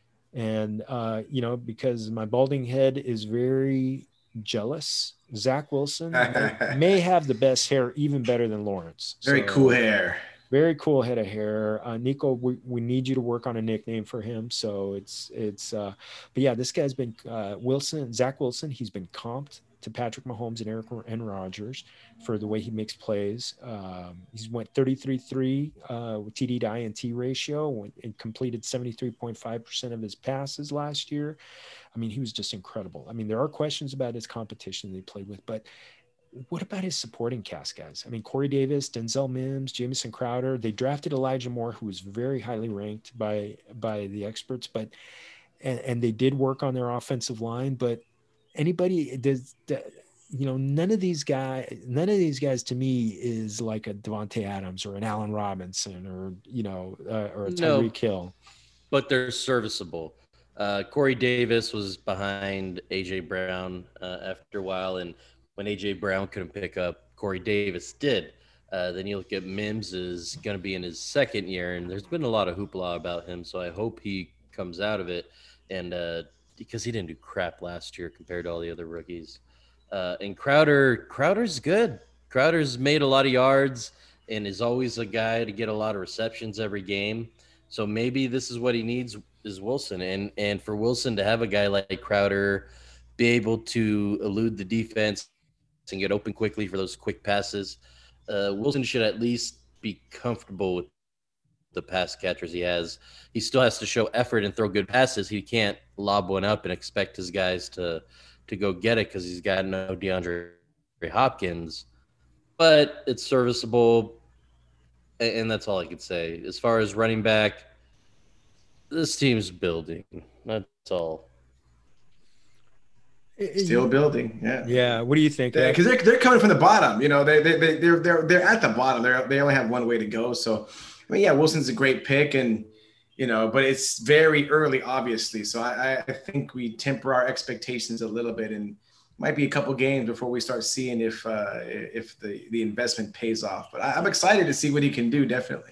And, uh, you know, because my balding head is very jealous, Zach Wilson may, may have the best hair, even better than Lawrence. Very So, cool hair. Very cool head of hair. Uh, Nico, we, we need you to work on a nickname for him. So it's, it's, uh, but yeah, this guy's been, uh, Wilson, Zach Wilson, he's been comped to Patrick Mahomes and Eric and Rodgers for the way he makes plays. Um, he's went thirty-three three uh, with T D to I N T ratio went, and completed seventy-three point five percent of his passes last year. I mean, he was just incredible. I mean, there are questions about his competition that he played with, but what about his supporting cast guys? I mean, Corey Davis, Denzel Mims, Jamison Crowder. They drafted Elijah Moore, who was very highly ranked by by the experts, but and, and they did work on their offensive line. But anybody does, you know, none of these guys, none of these guys to me is like a Devontae Adams or an Allen Robinson or you know uh, or a Tyreek No, Hill. but they're serviceable. Uh, Corey Davis was behind A J Brown uh, after a while, and when A J Brown couldn't pick up, Corey Davis did. Uh, then you look at Mims is going to be in his second year, and there's been a lot of hoopla about him, so I hope he comes out of it. And uh, because he didn't do crap last year compared to all the other rookies. Uh, and Crowder, Crowder's good. Crowder's made a lot of yards and is always a guy to get a lot of receptions every game. So maybe this is what he needs is Wilson. And and for Wilson to have a guy like Crowder be able to elude the defense and get open quickly for those quick passes, uh, Wilson should at least be comfortable with the pass catchers he has. He still has to show effort and throw good passes. He can't lob one up and expect his guys to to go get it because he's got no DeAndre Hopkins. But it's serviceable, and that's all I could say. As far as running back, this team's building. That's all. Still building, yeah. Yeah. What do you think? Yeah, because they're, they're coming from the bottom. You know, they they they they're they're they're at the bottom. They they only have one way to go. So, I mean, yeah, Wilson's a great pick, and you know, but it's very early, obviously. So I I think we temper our expectations a little bit, and might be a couple games before we start seeing if uh, if the the investment pays off. But I, I'm excited to see what he can do. Definitely.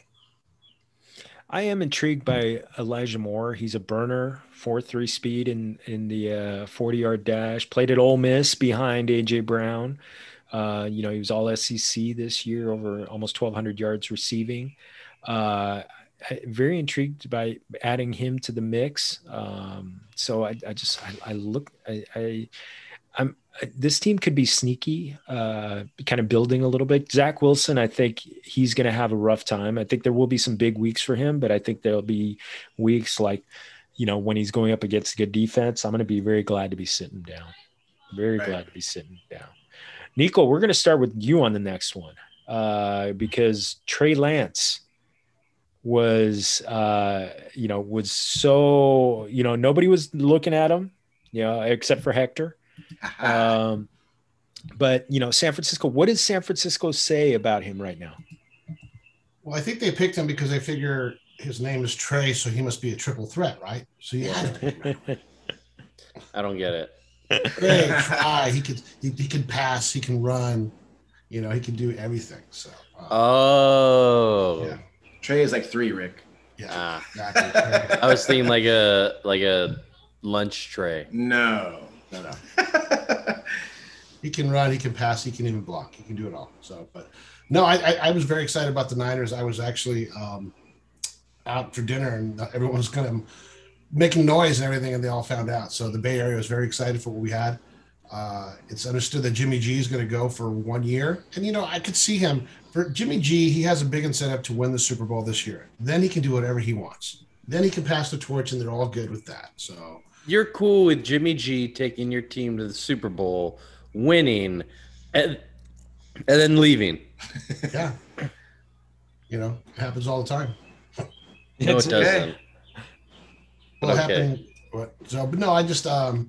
I am intrigued by Elijah Moore. He's a burner, four three speed in in the uh, forty-yard dash. Played at Ole Miss behind A J Brown. Uh, you know, he was all S E C this year, over almost twelve hundred yards receiving. Uh, very intrigued by adding him to the mix. Um, so I, I just I, I look I, I I'm this team could be sneaky, uh, kind of building a little bit. Zach Wilson, I think he's going to have a rough time. I think there will be some big weeks for him, but I think there'll be weeks like, you know, when he's going up against a good defense, I'm going to be very glad to be sitting down. Very right. glad to be sitting down. Nico, we're going to start with you on the next one uh, because Trey Lance was, uh, you know, was so, you know, nobody was looking at him, you know, except for Hector. um, but you know, San Francisco, what does San Francisco say about him right now? Well, I think they picked him because they figure his name is Trey, so he must be a triple threat, right? So you had to. I don't get it. Trey, try. He could. He, he can pass. He can run. You know, he can do everything. So. Uh, oh. Yeah. Trey is like three, Rick. Yeah. Ah. Exactly. I was thinking like a like a lunch tray. No. No, no. He can run, he can pass, he can even block. He can do it all. So, but no, I, I, I was very excited about the Niners. I was actually um, out for dinner, and everyone was kind of making noise and everything, and they all found out. So the Bay Area was very excited for what we had. Uh, it's understood that Jimmy G is going to go for one year, and you know, I could see him for Jimmy G. He has a big incentive to win the Super Bowl this year. Then he can do whatever he wants. Then he can pass the torch, and they're all good with that. So. You're cool with Jimmy G taking your team to the Super Bowl, winning, and, and then leaving. Yeah. You know, it happens all the time. No, it doesn't. What Okay. happened? What, so, but no, I just, um,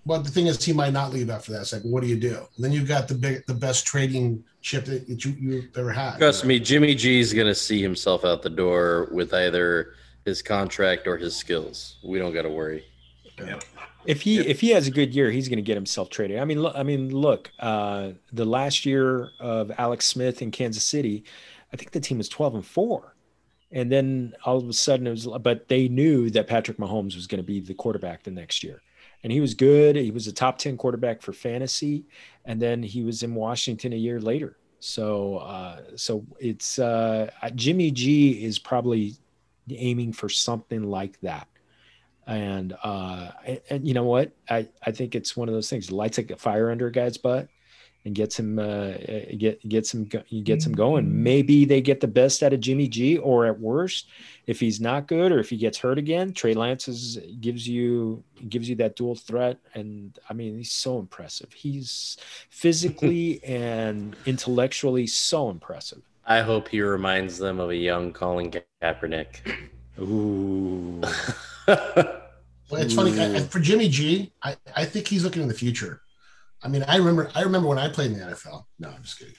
Well, the thing is, he might not leave after that. It's like, what do you do? And then you've got the big, the best trading chip that, that you, you've ever had. Trust you know? me, Jimmy G is going to see himself out the door with either his contract or his skills. We don't got to worry. Yeah. If he if he has a good year, he's going to get himself traded. I mean, look, I mean, look, uh, the last year of Alex Smith in Kansas City, I think the team was twelve and four, and then all of a sudden it was. But they knew that Patrick Mahomes was going to be the quarterback the next year, and he was good. He was a top ten quarterback for fantasy, and then he was in Washington a year later. So, uh, so it's uh, Jimmy G is probably aiming for something like that. And, uh, and, and you know what? I, I think it's one of those things. Lights like a fire under a guy's butt and gets him, uh, get, gets him, gets him going. Maybe they get the best out of Jimmy G, or at worst, if he's not good or if he gets hurt again, Trey Lance is, gives you, gives you that dual threat. And I mean, he's so impressive. He's physically and intellectually so impressive. I hope he reminds them of a young Colin Kaepernick. Ooh. Well, it's funny I, for Jimmy G. I, I think he's looking in the future. I mean, I remember I remember when I played in the N F L. No, I'm just kidding.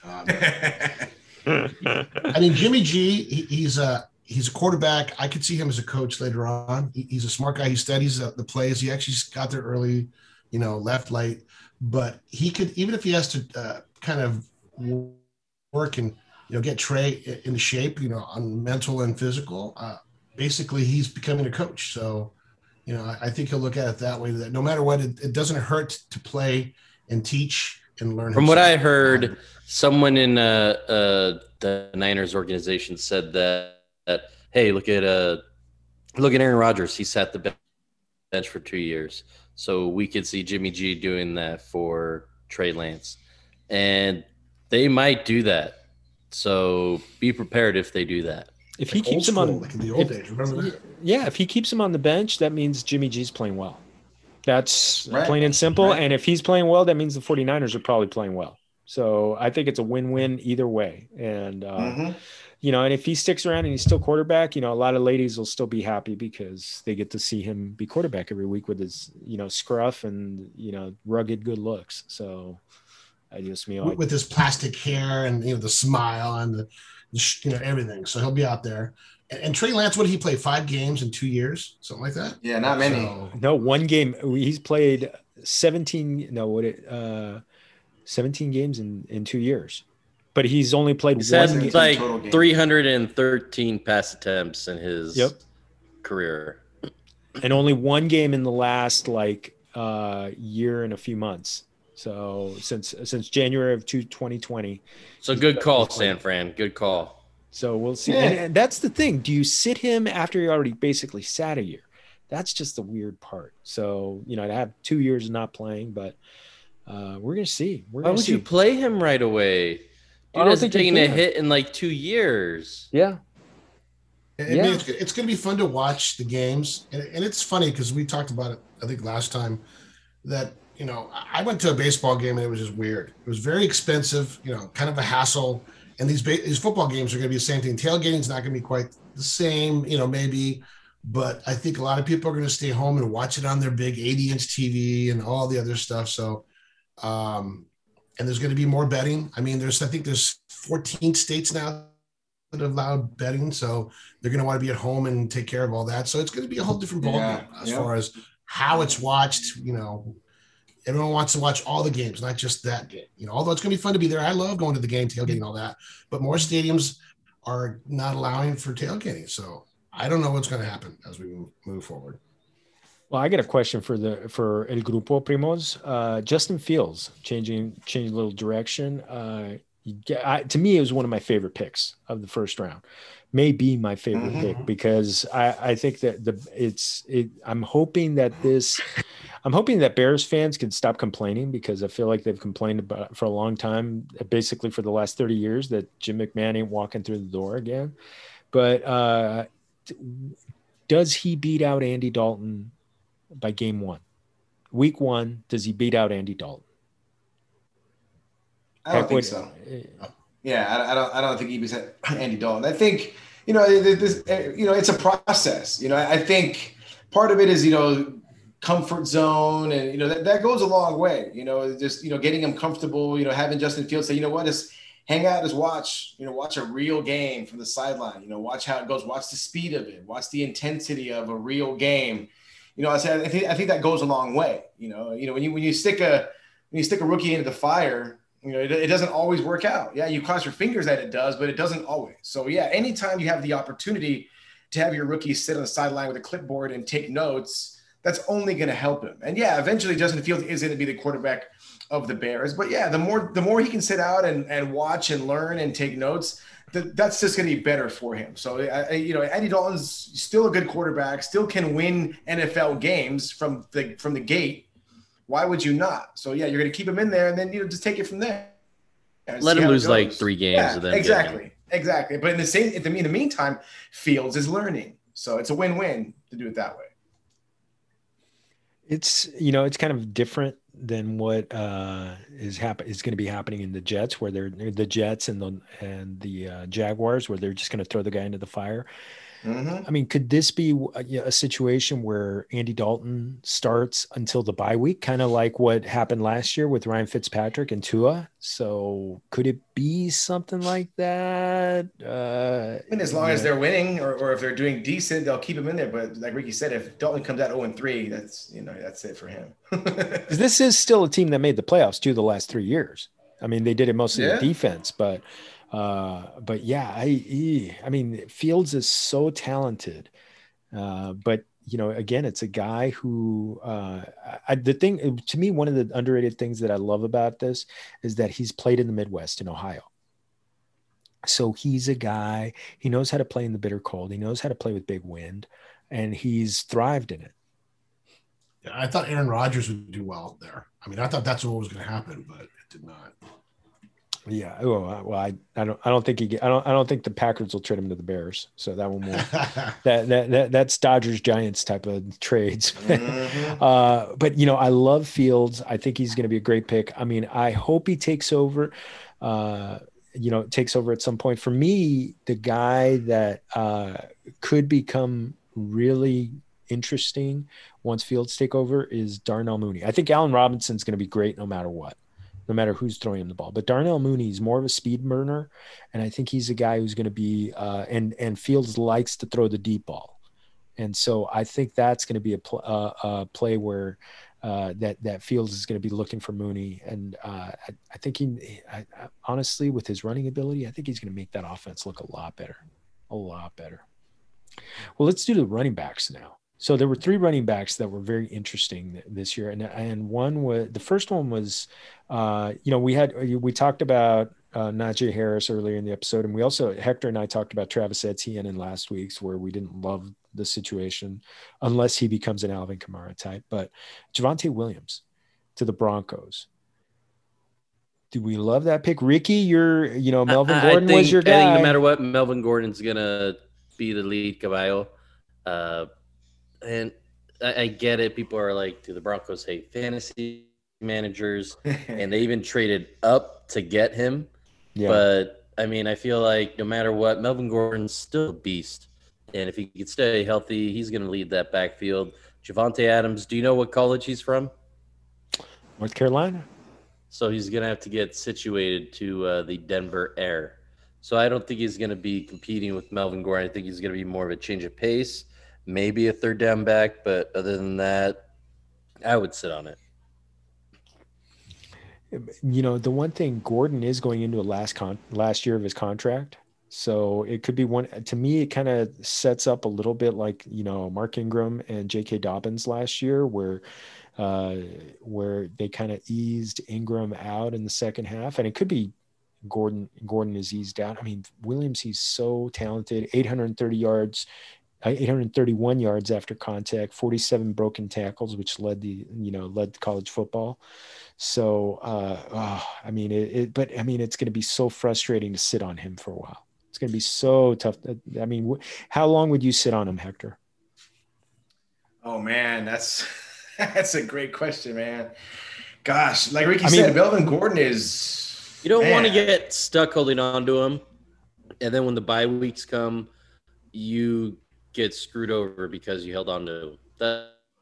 Um, I mean, Jimmy G. He, he's a he's a quarterback. I could see him as a coach later on. He, he's a smart guy. He studies the, the plays. He actually got there early, you know, left late. But he could, even if he has to uh, kind of work and you know get Trey into shape, you know, on mental and physical. Uh, basically, he's becoming a coach. So. You know, I think he'll look at it that way, that no matter what, it, it doesn't hurt to play and teach and learn. From what I heard, someone in uh, uh, the Niners organization said that, that hey, look at uh, look at Aaron Rodgers. He sat the bench for two years. So we could see Jimmy G doing that for Trey Lance. And they might do that. So be prepared if they do that. If like he keeps him school, on, like in the old if, days, remember that? Yeah, if he keeps him on the bench, that means Jimmy G's playing well. That's right. plain and simple. Right. And if he's playing well, that means the 49ers are probably playing well. So I think it's a win-win either way. And, uh, mm-hmm. you know, and if he sticks around and he's still quarterback, you know, a lot of ladies will still be happy because they get to see him be quarterback every week with his, you know, scruff and, you know, rugged good looks. So I just, you know, with, with his plastic hair and, you know, the smile and the, you know, everything. So he'll be out there. And, and Trey Lance, what did he play? Five games in two years, something like that. Yeah, not many. So, no, one game. He's played seventeen. No, what it? Uh, seventeen games in, in two years, but he's only played he's one. Had like three hundred thirteen pass attempts in his yep. career, and only one game in the last like uh, year and a few months. So since since January of twenty twenty. So good call, San Fran. Good call. So we'll see. Yeah. And, and that's the thing. Do you sit him after he already basically sat a year? That's just the weird part. So, you know, to have two years of not playing, but uh, we're going to see. We're Why gonna would see. you play him right away? Dude I don't hasn't think taken they a can. hit in like two years. Yeah. I Yeah. mean, it's, it's going to be fun to watch the games. And, and it's funny because we talked about it, I think, last time that, you know, I went to a baseball game and it was just weird. It was very expensive, you know, kind of a hassle. And these ba- these football games are going to be the same thing. Tailgating is not going to be quite the same, you know, maybe. But I think a lot of people are going to stay home and watch it on their big eighty inch T V and all the other stuff. So, um, and there's going to be more betting. I mean, there's, I think there's fourteen states now that have allowed betting. So they're going to want to be at home and take care of all that. So it's going to be a whole different ballgame Yeah, as yeah. far as how it's watched. You know, everyone wants to watch all the games, not just that game. You know, although it's going to be fun to be there. I love going to the game, tailgating, and all that. But more stadiums are not allowing for tailgating. So I don't know what's going to happen as we move, move forward. Well, I got a question for the for El Grupo Primos. Uh, Justin Fields changing changing a little direction. Uh, you get, I, to me, it was one of my favorite picks of the first round. May be my favorite Mhm. pick because I, I think that the it's it. I'm hoping that this. I'm hoping that Bears fans can stop complaining because I feel like they've complained about for a long time, basically for the last thirty years, that Jim McMahon ain't walking through the door again. But uh, does he beat out Andy Dalton by game one? Week one, does he beat out Andy Dalton? I don't Heck, think what- so. Yeah, I, I don't. I don't think he was Andy Dalton. I think you know this. You know, it's a process. You know, I think part of it is you know comfort zone, and you know that, that goes a long way. You know, just you know getting him comfortable. You know, having Justin Fields say, you know what, just hang out, just watch. You know, watch a real game from the sideline. You know, watch how it goes. Watch the speed of it. Watch the intensity of a real game. You know, I said I think I think that goes a long way. You know, you know when you when you stick a when you stick a rookie into the fire, you know, it, it doesn't always work out. Yeah, you cross your fingers that it does, but it doesn't always. So yeah, anytime you have the opportunity to have your rookie sit on the sideline with a clipboard and take notes, that's only going to help him. And yeah, eventually Justin Fields is going to be the quarterback of the Bears. But yeah, the more the more he can sit out and, and watch and learn and take notes, th- that's just going to be better for him. So, I, you know, Andy Dalton's still a good quarterback, still can win N F L games from the from the gate. Why would you not? So yeah, you're going to keep him in there, and then you know just take it from there. Let him lose like three games. Yeah, and then exactly, exactly. But in the same, in the meantime, Fields is learning, so it's a win-win to do it that way. It's, you know, it's kind of different than what uh, is happen is going to be happening in the Jets, where they're the Jets and the and the uh, Jaguars, where they're just going to throw the guy into the fire. Mm-hmm. I mean, could this be a, a situation where Andy Dalton starts until the bye week, kind of like what happened last year with Ryan Fitzpatrick and Tua? So could it be something like that? Uh, I mean, as long yeah. as they're winning, or, or if they're doing decent, they'll keep him in there. But like Ricky said, if Dalton comes out oh and three, that's, you know, that's it for him. This is still a team that made the playoffs too the last three years. I mean, they did it mostly yeah. with defense, but uh, but yeah, I I mean, Fields is so talented, uh, but you know, again, it's a guy who uh, I, the thing to me, one of the underrated things that I love about this is that he's played in the Midwest in Ohio. So he's a guy, he knows how to play in the bitter cold. He knows how to play with big wind, and he's thrived in it. Yeah, I thought Aaron Rodgers would do well there. I mean, I thought that's what was going to happen, but it did not. Yeah. Oh, well, I, I don't, I don't think he, I don't, I don't think the Packers will trade him to the Bears. So that one won't. that, that, that, that's Dodgers Giants type of trades. Mm-hmm. uh, but you know, I love Fields. I think he's going to be a great pick. I mean, I hope he takes over. Uh, you know, takes over at some point. For me, the guy that uh, could become really interesting once Fields take over is Darnell Mooney. I think Allen Robinson's going to be great no matter what, no matter who's throwing him the ball. But Darnell Mooney is more of a speed burner, and I think he's a guy who's going to be uh, – and and Fields likes to throw the deep ball. And so I think that's going to be a, pl- uh, a play where uh, that that Fields is going to be looking for Mooney. And uh, I, I think he I, I, honestly, with his running ability, I think he's going to make that offense look a lot better, a lot better. Well, let's do the running backs now. So there were three running backs that were very interesting this year, and and one was the first one was, uh, you know, we had we talked about uh, Najee Harris earlier in the episode, and we also Hector and I talked about Travis Etienne in last week's, where we didn't love the situation unless he becomes an Alvin Kamara type. But Javonte Williams to the Broncos. Do we love that pick, Ricky? You're, you know, Melvin Gordon think, was your guy. I think no matter what, Melvin Gordon's gonna be the lead caballo. Uh, And I, I get it. People are like, do the Broncos hate fantasy managers? And they even traded up to get him. Yeah. But, I mean, I feel like no matter what, Melvin Gordon's still a beast. And if he can stay healthy, he's going to lead that backfield. Javonte Adams, do you know what college he's from? North Carolina. So he's going to have to get situated to uh, the Denver Air. So I don't think he's going to be competing with Melvin Gordon. I think he's going to be more of a change of pace. Maybe a third down back, but other than that, I would sit on it. You know, the one thing, Gordon is going into a last con last year of his contract. So it could be one, to me, it kind of sets up a little bit like, you know, Mark Ingram and J K Dobbins last year, where, uh, where they kind of eased Ingram out in the second half. And it could be Gordon, Gordon is eased out. I mean, Williams, he's so talented, eight hundred thirty yards, eight hundred thirty-one yards after contact, forty-seven broken tackles, which led the, you know, led college football. So, uh, oh, I mean, it, it, but I mean, it's going to be so frustrating to sit on him for a while. It's going to be so tough. I mean, how long would you sit on him, Hector? Oh man, that's, that's a great question, man. Gosh, like Ricky I said, mean, Melvin Gordon is, you don't man. want to get stuck holding on to him. And then when the bye weeks come, you get screwed over because you held on to him. That,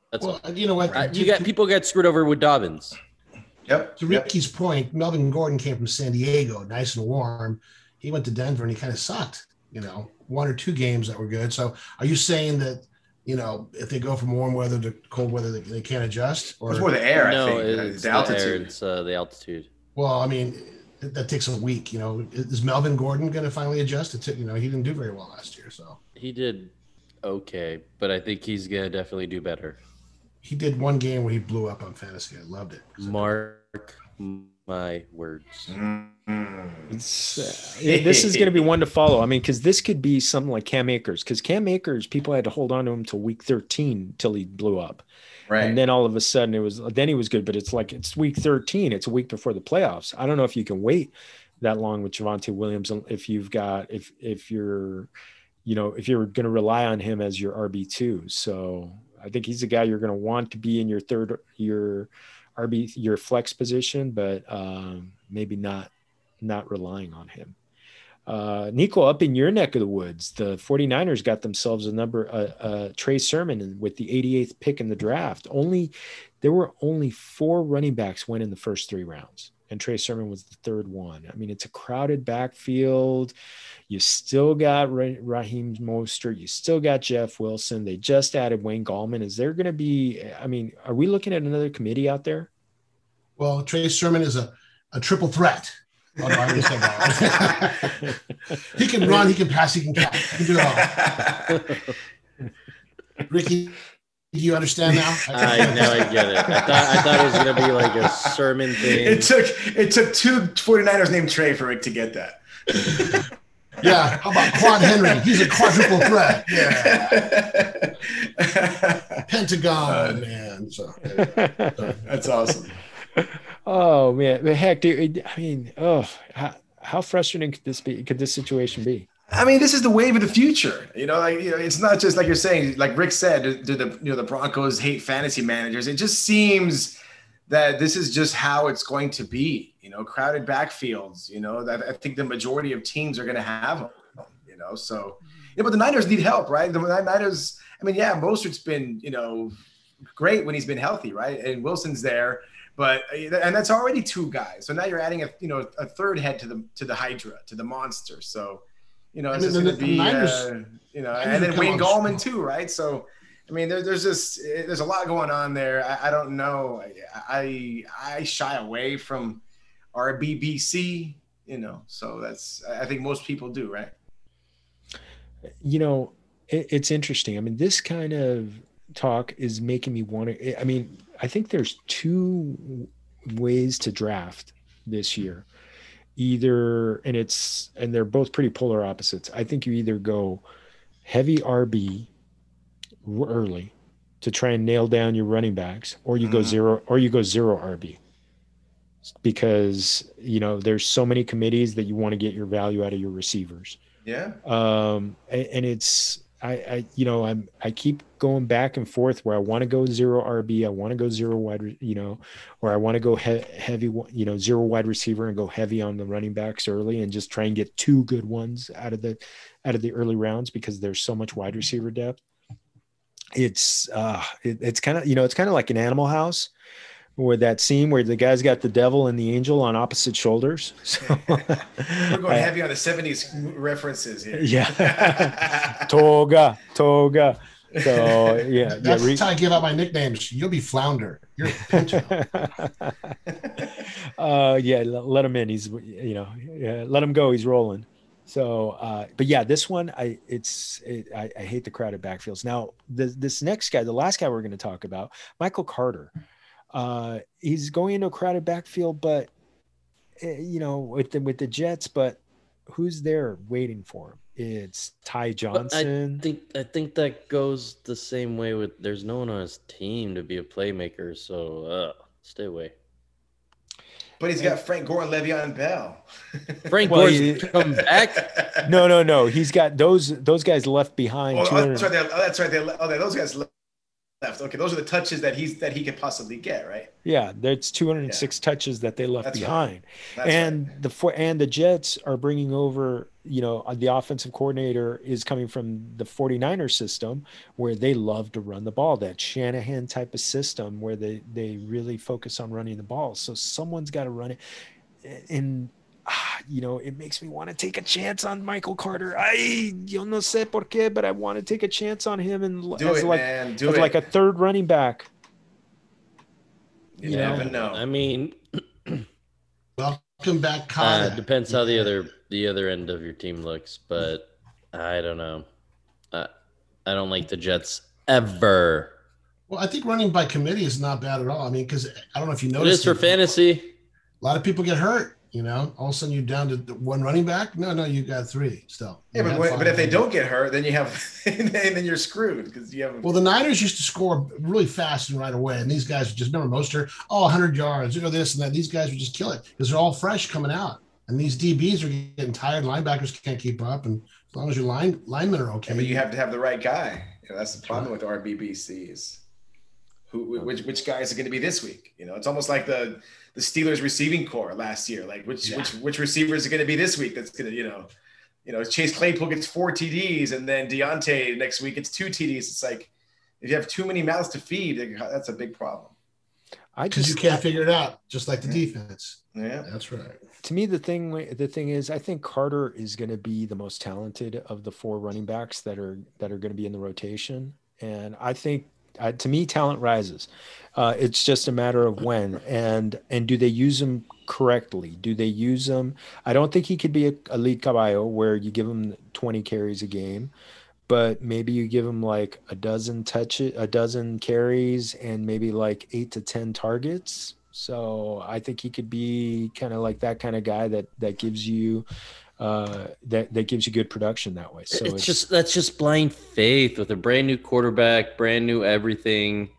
That's Well, all. you know what? Uh, To- you got to- people get screwed over with Dobbins. Yep. To yep. Ricky's point, Melvin Gordon came from San Diego, nice and warm. He went to Denver and he kind of sucked, you know, one or two games that were good. So are you saying that, you know, if they go from warm weather to cold weather, they, they can't adjust? Or It's more the air, no, I think. it's, Uh, it's the the altitude. air. It's uh, the altitude. well, I mean, that, that takes a week, you know. Is Melvin Gordon going to finally adjust? It took, you know, he didn't do very well last year. So He did okay, but I think he's gonna definitely do better. he did one game where he blew up on fantasy. I loved it. Mark my words. Mm. It's, uh, it- this is going to be one to follow. I mean, because this could be something like Cam Akers, because Cam Akers, people had to hold on to him till week thirteen till he blew up. Right. And then all of a sudden it was, then he was good, but it's like, it's week thirteen. It's a week before the playoffs. I don't know if you can wait that long with Javonte Williams. If you've got, if, if you're, you know, if you're going to rely on him as your R B two. So I think he's a guy you're going to want to be in your third, your R B, your flex position, but um, maybe not, not relying on him. Uh, Nico, up in your neck of the woods, the 49ers got themselves a number, uh, uh, Trey Sermon with the eighty-eighth pick in the draft. Only, there were only four running backs went in the first three rounds, and Trey Sermon was the third one. I mean, it's a crowded backfield. You still got Raheem Mostert. You still got Jeff Wilson. They just added Wayne Gallman. Is there going to be, I mean, are we looking at another committee out there? Well, Trey Sermon is a, a triple threat. Oh, no, I said that. He can run, he can pass, he can catch. He can do it all. Ricky, do you understand now? I now I get it. I thought I thought it was gonna be like a sermon thing. It took it took two 49ers named Trey for Rick to get that. Yeah. How about Quan Henry? He's a quadruple threat. Yeah. Pentagon, uh, man. So, that's awesome. Oh man, but heck, dude. I mean, oh, how, how frustrating could this be? Could this situation be? I mean, this is the wave of the future. You know, like you know, it's not just like you're saying. Like Rick said, do, do the you know the Broncos hate fantasy managers? It just seems that this is just how it's going to be. You know, crowded backfields. You know, that I think the majority of teams are going to have them. You know, so yeah, but the Niners need help, right? The Niners. I mean, yeah, Mostert's been you know great when he's been healthy, right? And Wilson's there. But and that's already two guys. So now you're adding a you know a third head to the to the Hydra, to the monster. So you know it's I mean, just going to be Niners, uh, you know and then Wayne Gallman too, right? So I mean there, there's just there's a lot going on there. I, I don't know. I, I I shy away from R B B C. You know, so that's I think most people do, right? You know, it, it's interesting. I mean, this kind of talk is making me want to. I mean. I think there's two ways to draft this year. Either, and it's, and they're both pretty polar opposites. I think you either go heavy R B early to try and nail down your running backs, or you mm-hmm. go zero, or you go zero R B. Because, you know, there's so many committees that you want to get your value out of your receivers. Yeah. Um, and, and it's, I, I, you know, I'm, I keep going back and forth where I want to go zero R B. I want to go zero wide, you know, or I want to go he- heavy, you know, zero wide receiver and go heavy on the running backs early and just try and get two good ones out of the, out of the early rounds because there's so much wide receiver depth. It's, uh, it, it's kind of, you know, it's kind of like an Animal House, where that scene where the guy's got the devil and the angel on opposite shoulders. So, we're going I, heavy on the seventies references here. Yeah. Toga, Toga. So yeah. That's yeah, re- how I give out my nicknames. You'll be Flounder. You're uh yeah, let him in. He's, you know, yeah, let him go. He's rolling. So, uh, but yeah, this one, I, it's, it, I, I hate the crowded backfields. Now, this, this next guy, the last guy we're going to talk about, Michael Carter. Uh, he's going into a crowded backfield, but uh, you know, with the with the Jets, but who's there waiting for him? It's Ty Johnson. I think I think that goes the same way with. There's no one on his team to be a playmaker, so uh, stay away. But he's got Frank Gore and Le'Veon Bell. Frank well, Gore's he, come back. No, no, no. He's got those those guys left behind. Oh, oh that's right. They, oh, that's right. They, oh, those guys left left. Okay, those are the touches that he's that he could possibly get, right? Yeah, that's two hundred six yeah. touches that they left That's behind. Right. That's and right. the and the Jets are bringing over, you know, the offensive coordinator is coming from the 49ers system where they love to run the ball, that Shanahan type of system where they they really focus on running the ball. So someone's got to run it. And ah, you know, it makes me want to take a chance on Michael Carter. I yo no sé por qué, but I want to take a chance on him and do as it, like man. Do as it. like a third running back. You, you never know. I mean, welcome back, Carter. Uh, depends how the other the other end of your team looks, but I don't know. Uh, I don't like the Jets ever. Well, I think running by committee is not bad at all. I mean, because I don't know if you It noticed. is for fantasy. A lot of people get hurt. You know, all of a sudden you're down to one running back. No, no, you got three still. Yeah, but, when, but if they don't get hurt, then you have, and then you're screwed because you have. Well, the Niners used to score really fast and right away, and these guys just remember Mostert, oh, one hundred yards, you know this and that. These guys would just kill it because they're all fresh coming out, and these D Bs are getting tired. Linebackers can't keep up, and as long as your line linemen are okay, yeah, but you have to have the right guy. You know, that's the problem with R B B Cs. Who, which, which guys are going to be this week? You know, it's almost like the the Steelers receiving core last year. Like which yeah. which which receivers are going to be this week? That's going to, you know, you know, Chase Claypool gets four T Ds, and then Deontay next week it's two T Ds. It's like if you have too many mouths to feed, that's a big problem. I just you can't figure it out, just like the yeah. defense. Yeah, that's right. To me, the thing the thing is, I think Carter is going to be the most talented of the four running backs that are that are going to be in the rotation, and I think. Uh, to me, talent rises. Uh, it's just a matter of when and and do they use him correctly? Do they use him? I don't think he could be a, a lead caballo where you give him twenty carries a game, but maybe you give him like a dozen touches, a dozen carries, and maybe like eight to ten targets. So I think he could be kind of like that kind of guy that that gives you. Uh, that that gives you good production that way. So it's, it's just that's just blind faith with a brand new quarterback, brand new everything.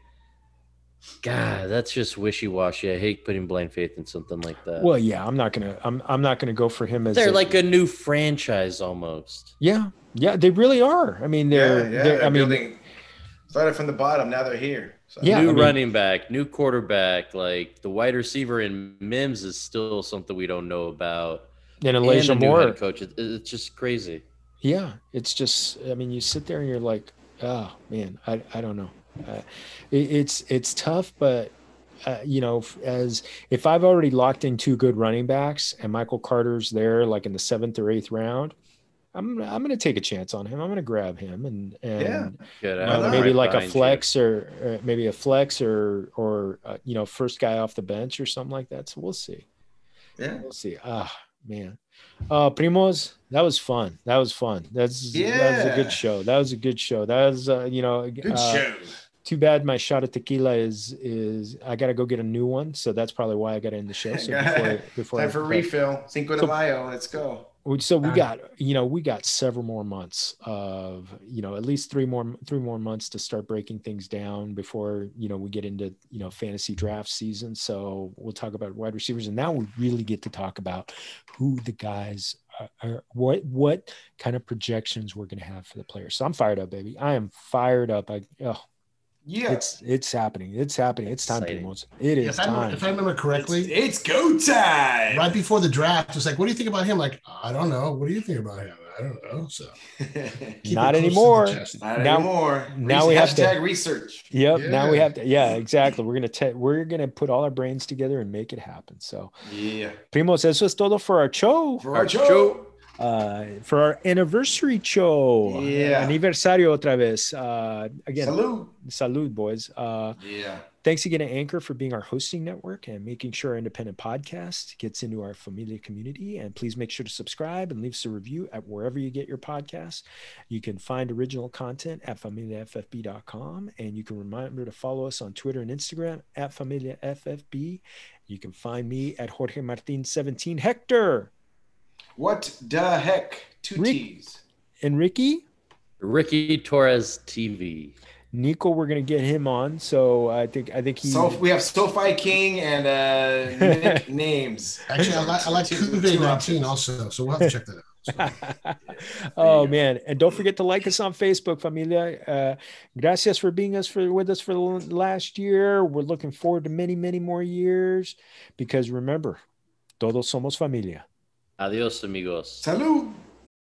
God, that's just wishy-washy. I hate putting blind faith in something like that. Well, yeah, I'm not gonna I'm I'm not gonna go for him as they're a, like a new franchise almost. Yeah, yeah, they really are. I mean, they're, yeah, yeah, they're, they're I mean, building, started from the bottom. Now they're here. So. Yeah, new I mean, running back, new quarterback. Like the wide receiver in Mims is still something we don't know about. And Elijah Moore, head coach, it, it's just crazy. Yeah, it's just. I mean, you sit there and you're like, oh man, I I don't know. Uh, it, it's it's tough, but uh, you know, as if I've already locked in two good running backs and Michael Carter's there, like in the seventh or eighth round, I'm I'm going to take a chance on him. I'm going to grab him and and yeah. Good. Uh, maybe like a flex you. or, or maybe a flex or or uh, you know, first guy off the bench or something like that. So we'll see. Yeah, we'll see. Ah. Man, uh, Primos, that was fun. That was fun. That's yeah. that was a good show. That was a good show. That was uh, you know, good uh, show. Too bad my shot of tequila is is I gotta go get a new one, so that's probably why I got to end the show. So before, before time I, for refill, Cinco de Mayo. Let's go. So we got, you know, we got several more months of, you know, at least three more, three more months to start breaking things down before, you know, we get into, you know, fantasy draft season. So we'll talk about wide receivers. And now we really get to talk about who the guys are, are what, what kind of projections we're going to have for the players. So I'm fired up, baby. I am fired up. I, oh, yeah, it's, it's happening. It's happening. It's time. It is if I, time. remember, if I remember correctly, it's, it's go time. Right before the draft, it's like, what do you think about him? Like, I don't know. What do you think about him? I don't know. So not anymore. Not now, anymore. Now we have hashtag to research. Yep. Yeah. Now we have to. Yeah, exactly. We're gonna te- we're gonna put all our brains together and make it happen. So yeah, Primos, eso es todo for our show. For our show. Uh, for our anniversary show. Yeah. Aniversario otra vez. Uh, again. Salud. Salud, boys. Uh, yeah. Thanks again to Anchor for being our hosting network and making sure our independent podcast gets into our Familia community. And please make sure to subscribe and leave us a review at wherever you get your podcasts. You can find original content at familia f f b dot com. And you can remember to follow us on Twitter and Instagram at familia f f b. You can find me at Jorge Martin seventeen. Hector. What the heck? Two Rick- T's. And Ricky? Ricky Torres T V. Nico, we're gonna get him on. So I think I think he. So we have SoFi King and uh, Nick names. Actually, I like I like Kuve nineteen also. So we'll have to check that out. Oh man, and don't forget to like us on Facebook, familia. Uh, gracias for being us for with us for the last year. We're looking forward to many, many more years because remember, todos somos familia. Adios, amigos. Salud.